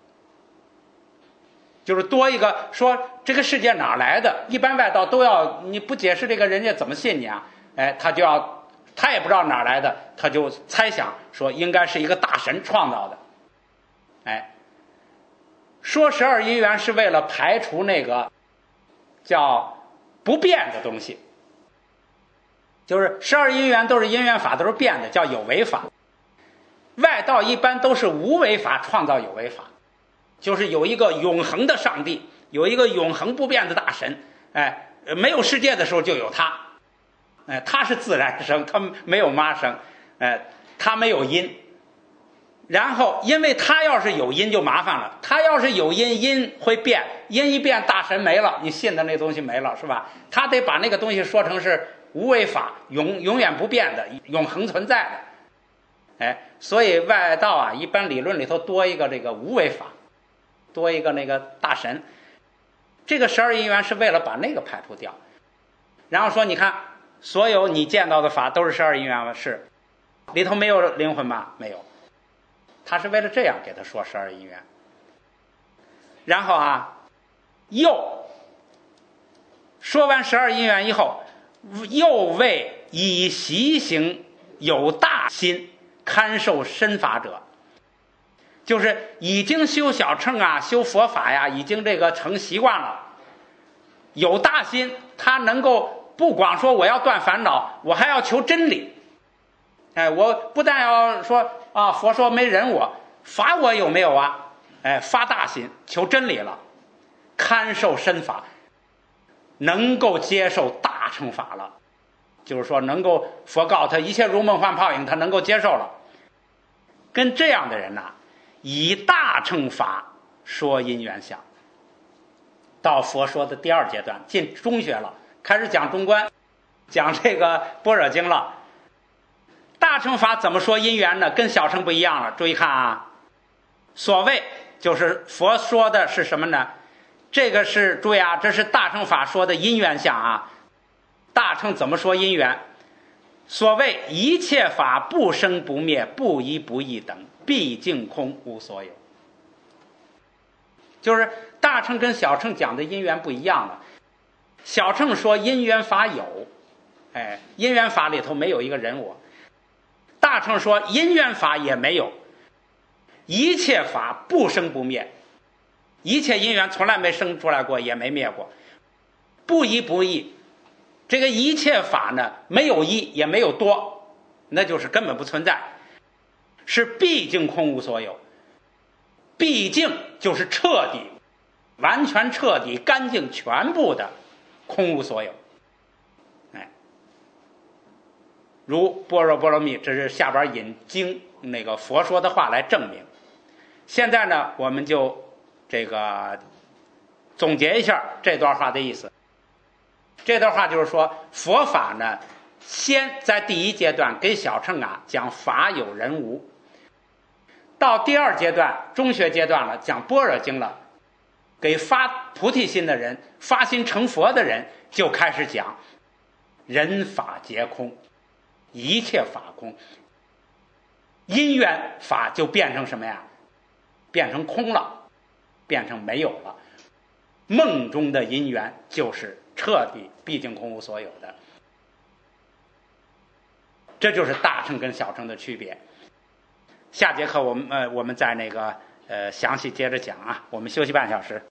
就是多一个说这个世界哪来的。一般外道都要，你不解释这个人家怎么信你啊？哎，他就要，他也不知道哪来的，他就猜想说应该是一个大神创造的。哎，说12因缘是为了排除那个叫不变的东西，就是12因缘都是因缘法，都是变的，叫有为法。外道一般都是无为法创造有为法，就是有一个永恒的上帝，有一个永恒不变的大神。哎，没有世界的时候就有他，哎，他是自然生，他没有妈生，哎，他没有因。然后因为他要是有因就麻烦了，他要是有因，因会变，因一变大神没了，你信的那东西没了，是吧？他得把那个东西说成是无为法，永远不变的，永恒存在的。哎，所以外道啊，一般理论里头多一个这个无为法，多一个那个大神。这个12因缘是为了把那个排除掉，然后说你看所有你见到的法都是12因缘吗？是，里头没有灵魂吗？没有。他是为了这样给他说12因缘。然后啊，又说完12因缘以后，又为以习行有大心堪受身法者，就是已经修小乘啊，修佛法呀，已经这个成习惯了，有大心，他能够不光说我要断烦恼，我还要求真理。哎，我不但要说啊，佛说没人我，法我有没有啊？哎，发大心求真理了，堪受身法，能够接受大乘法了，就是说能够佛告他一切如梦幻泡影，他能够接受了。跟这样的人呐，以大乘法说因缘相。到佛说的第2阶段，进中学了，开始讲中观，讲这个般若经了。大乘法怎么说因缘呢？跟小乘不一样了。注意看啊，所谓就是佛说的是什么呢？这个是注意啊，这是大乘法说的因缘相啊。大乘怎么说因缘？所谓一切法不生不灭，不依不异等，毕竟空无所有。就是大乘跟小乘讲的因缘不一样了。小乘说因缘法有，哎，因缘法里头没有一个人我。大乘说因缘法也没有，一切法不生不灭，一切因缘从来没生出来过，也没灭过。不依不异，这个一切法呢，没有一也没有多， 那就是根本不存在，是毕竟空无所有。毕竟就是彻底、完全彻底、干净、全部的空无所有。如般若波罗蜜，这是下边引经那个佛说的话来证明。现在呢，我们就这个总结一下这段话的意思。这段话就是说，佛法呢，先在第一阶段给小乘讲法有人无，到第二阶段中学阶段了，讲般若经了，给发菩提心的人、发心成佛的人就开始讲人法皆空，一切法空，因缘法就变成什么呀？变成空了，变成没有了。梦中的因缘就是彻底毕竟空无所有的，这就是大乘跟小乘的区别。下节课我们再那个详细接着讲啊，我们休息半小时。